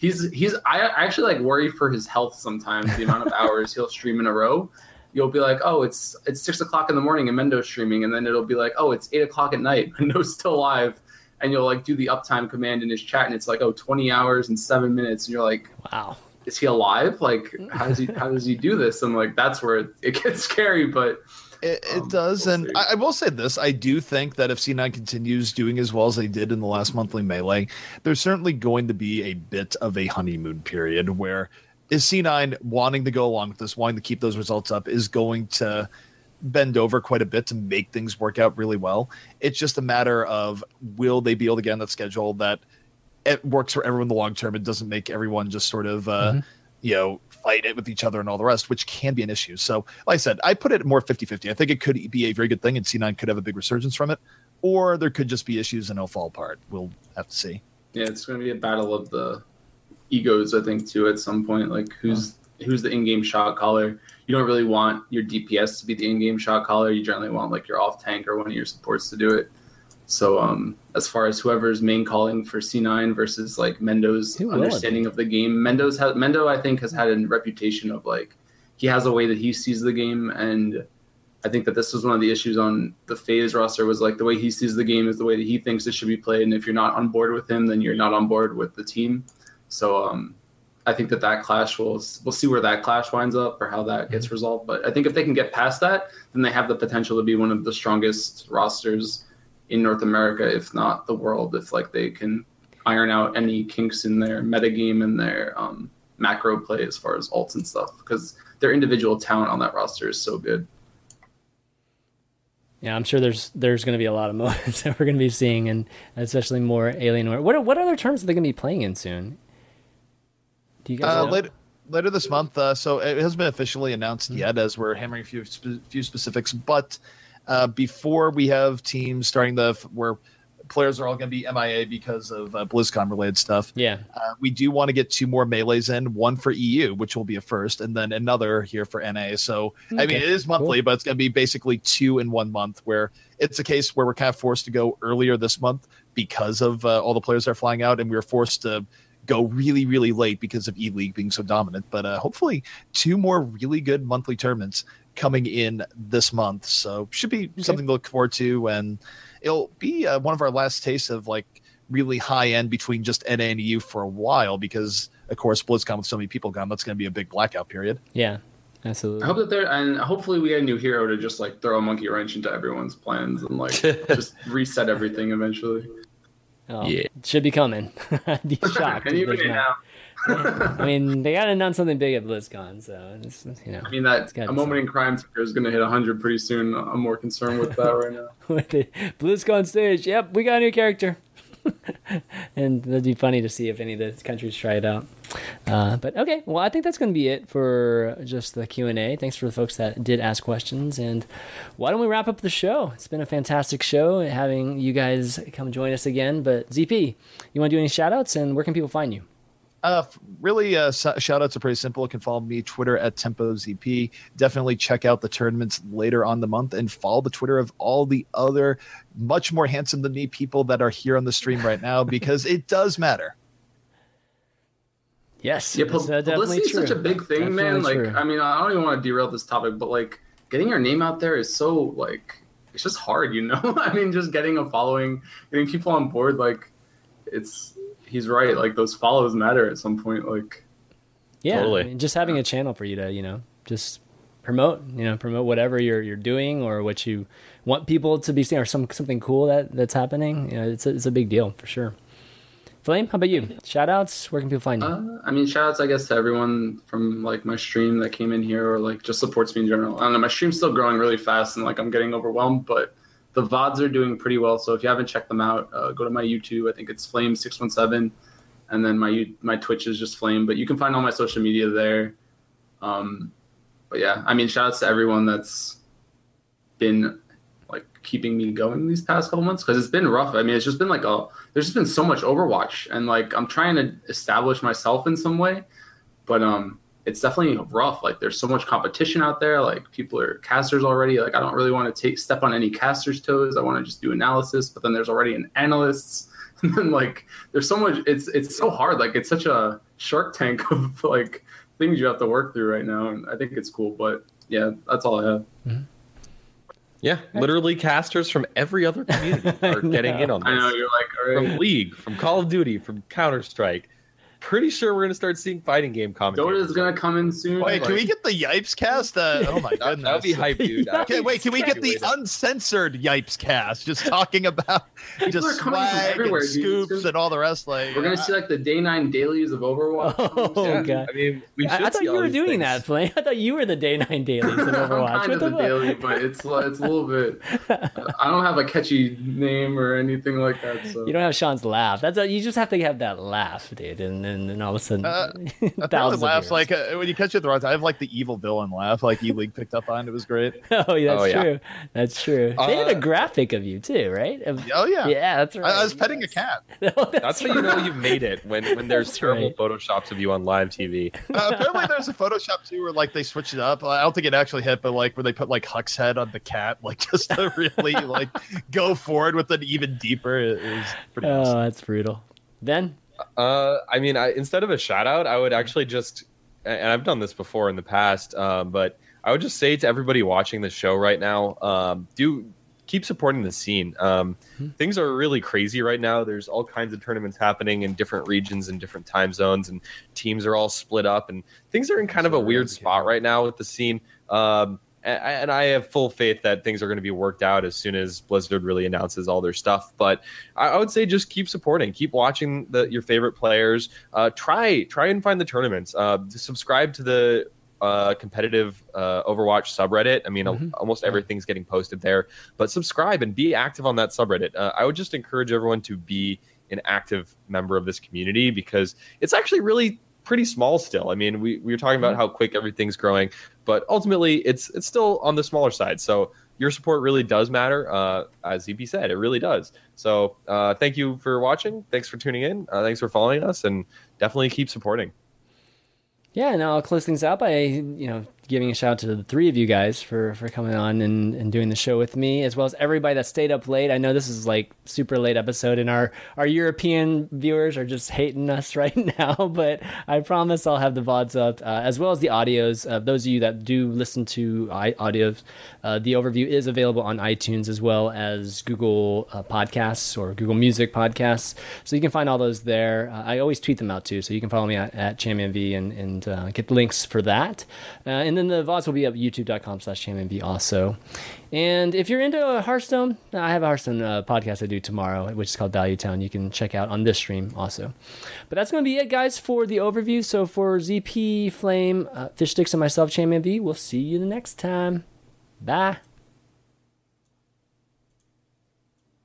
I actually like worry for his health sometimes. The amount of hours he'll stream in a row. You'll be like, oh, it's 6 o'clock in the morning and Mendo's streaming, and then it'll be like, oh, it's 8 o'clock at night. Mendo's still live, and you'll like do the uptime command in his chat, and it's like, oh, 20 hours and 7 minutes, and you're like, wow, is he alive? Like, how does he do this? And like that's where it gets scary, but. It does, and I will say this. I do think that if C9 continues doing as well as they did in the last monthly Melee, there's certainly going to be a bit of a honeymoon period where is C9 wanting to go along with this, wanting to keep those results up, is going to bend over quite a bit to make things work out really well. It's just a matter of will they be able to get on that schedule that it works for everyone in the long term. It doesn't make everyone just sort of fight it with each other and all the rest, which can be an issue. So like I said, I put it more 50-50. I think it could be a very good thing and C9 could have a big resurgence from it, or there could just be issues and it'll fall apart. We'll have to see. Yeah, it's going to be a battle of the egos, I think, too, at some point. Like who's the in-game shot caller? You don't really want your DPS to be the in-game shot caller. You generally want like your off tank or one of your supports to do it. So as far as whoever's main calling for C9 versus like Mendo's understanding of the game, Mendo I think has had a reputation of like he has a way that he sees the game, and I think that this was one of the issues on the FaZe roster was like the way he sees the game is the way that he thinks it should be played, and if you're not on board with him, then you're not on board with the team. So I think that clash we'll see where that clash winds up or how that gets resolved. But I think if they can get past that, then they have the potential to be one of the strongest rosters in North America, if not the world, if like they can iron out any kinks in their metagame and their macro play as far as ults and stuff, because their individual talent on that roster is so good. Yeah, I'm sure there's going to be a lot of moments that we're going to be seeing, and especially more Alienware. What other terms are they going to be playing in soon? Do you guys know? Later this month, so it hasn't been officially announced yet, as we're hammering a few specifics, but before we have teams starting where players are all going to be MIA because of BlizzCon related stuff. Yeah, we do want to get 2 more melees in, one for EU, which will be a first, and then another here for NA. So okay. I mean, it is monthly, but it's going to be basically 2 in 1 month, where it's a case where we're kind of forced to go earlier this month because of all the players that are flying out, and we were forced to go really, really late because of E-League being so dominant. But hopefully 2 more really good monthly tournaments coming in this month, so should be something to look forward to, and it'll be one of our last tastes of like really high end between just NA and EU for a while, because of course BlizzCon with so many people gone, that's going to be a big blackout period. Yeah, absolutely. I hope that and hopefully we get a new hero to just like throw a monkey wrench into everyone's plans and like just reset everything eventually. Oh, yeah, it should be coming. I'd be shocked. And even now. I mean, they got to announce something big at BlizzCon, so it's, I mean, that a moment in crime ticker is going to hit 100 pretty soon. I'm more concerned with that right now. With the BlizzCon stage, yep, we got a new character. And that'd be funny to see if any of the countries try it out. But okay, well, I think that's going to be it for just the Q&A. Thanks for the folks that did ask questions, and why don't we wrap up the show? It's been a fantastic show having you guys come join us again. But ZP, you want to do any shout outs, and where can people find you? Really, shout outs are pretty simple. You can follow me Twitter at TempoZP. Definitely check out the tournaments later on the month, and follow the Twitter of all the other much more handsome than me people that are here on the stream right now, because it does matter. Yes, yeah, publicity is such a big thing, definitely, man. Like, true. I mean, I don't even want to derail this topic, but like getting your name out there is so like it's just hard, you know. I mean, just getting a following, getting people on board, like he's right. Like those follows matter at some point. Like, yeah, totally. I mean, just having a channel for you to, just promote whatever you're doing or what you want people to be seeing, or something cool that's happening. It's a big deal for sure. Flame, how about you? Shout outs, where can people find you? I mean, shout outs, I guess, to everyone from like my stream that came in here or like just supports me in general. I don't know, my stream's still growing really fast and like I'm getting overwhelmed, but the VODs are doing pretty well. So if you haven't checked them out, go to my YouTube. I think it's Flame617. And then my Twitch is just Flame. But you can find all my social media there. But yeah, I mean, shout outs to everyone that's been like keeping me going these past couple months, because it's been rough. I mean, it's just been like there's just been so much Overwatch, and like I'm trying to establish myself in some way. But it's definitely rough. Like there's so much competition out there. Like people are casters already. Like I don't really want to step on any casters' toes. I want to just do analysis. But then there's already an analysts, and then like there's so much. It's so hard. Like it's such a Shark Tank of like things you have to work through right now. And I think it's cool. But yeah, that's all I have. Mm-hmm. Yeah, literally casters from every other community are getting in on this. I know, you're like, all right. From League, from Call of Duty, from Counter-Strike. Pretty sure we're going to start seeing fighting game commentators. Dota's going to come in soon. Wait, can we get the Yipes cast? Oh my goodness. That would be hype, dude. Okay, wait, can we get the uncensored Yipes cast? Just talking about just swag and scoops and all the rest. Like we're going to see like the day 9 dailies of Overwatch. Oh, God. I mean, I thought you were doing that, Flame. I thought you were the day 9 dailies of Overwatch. I'm kind of the daily, but it's a little bit. I don't have a catchy name or anything like that. So you don't have Sean's laugh. You just have to have that laugh, dude, and all of a sudden, thousands laughs like when you catch it the right time. I have like the evil villain laugh, like E-League picked up on. It was great. Oh, yeah, that's true. That's true. They had a graphic of you too, right? Oh yeah, yeah, that's right. I was petting a cat. That's how you know you've made it when there's terrible photoshops of you on live TV. Apparently, there's a Photoshop too where like they switched it up. I don't think it actually hit, but like where they put like Huck's head on the cat, like just to really like go forward with it even deeper. It was pretty. Awesome. That's brutal. Ben? I mean, instead of a shout out, I would actually just, and I've done this before in the past, but I would just say to everybody watching the show right now, do keep supporting the scene. Things are really crazy right now. There's all kinds of tournaments happening in different regions and different time zones, and teams are all split up, and things are in kind of a weird spot right now with the scene. And I have full faith that things are going to be worked out as soon as Blizzard really announces all their stuff. But I would say just keep supporting, keep watching your favorite players. Try and find the tournaments. Subscribe to the competitive Overwatch subreddit. I mean, almost everything's getting posted there. But subscribe and be active on that subreddit. I would just encourage everyone to be an active member of this community because it's actually really pretty small still. I mean, we were talking about how quick everything's growing, but ultimately it's still on the smaller side. So your support really does matter. As EP said, it really does. So thank you for watching. Thanks for tuning in. Thanks for following us, and definitely keep supporting. Yeah, and I'll close things out by, giving a shout out to the three of you guys for coming on and doing the show with me, as well as everybody that stayed up late. I know this is like super late episode, and our European viewers are just hating us right now, but I promise I'll have the VODs up, as well as the audios. Those of you that do listen to audios, the overview is available on iTunes as well as Google Podcasts or Google Music Podcasts. So you can find all those there. I always tweet them out too, so you can follow me at ChampionV and get the links for that. And then the VODs will be up at youtube.com/ChampionV also. And if you're into Hearthstone, I have a Hearthstone podcast I do tomorrow, which is called Value Town. You can check out on this stream also. But that's going to be it, guys, for the overview. So for ZP, Flame, Fish Sticks, and myself, ChampionV, we'll see you the next time. Bye.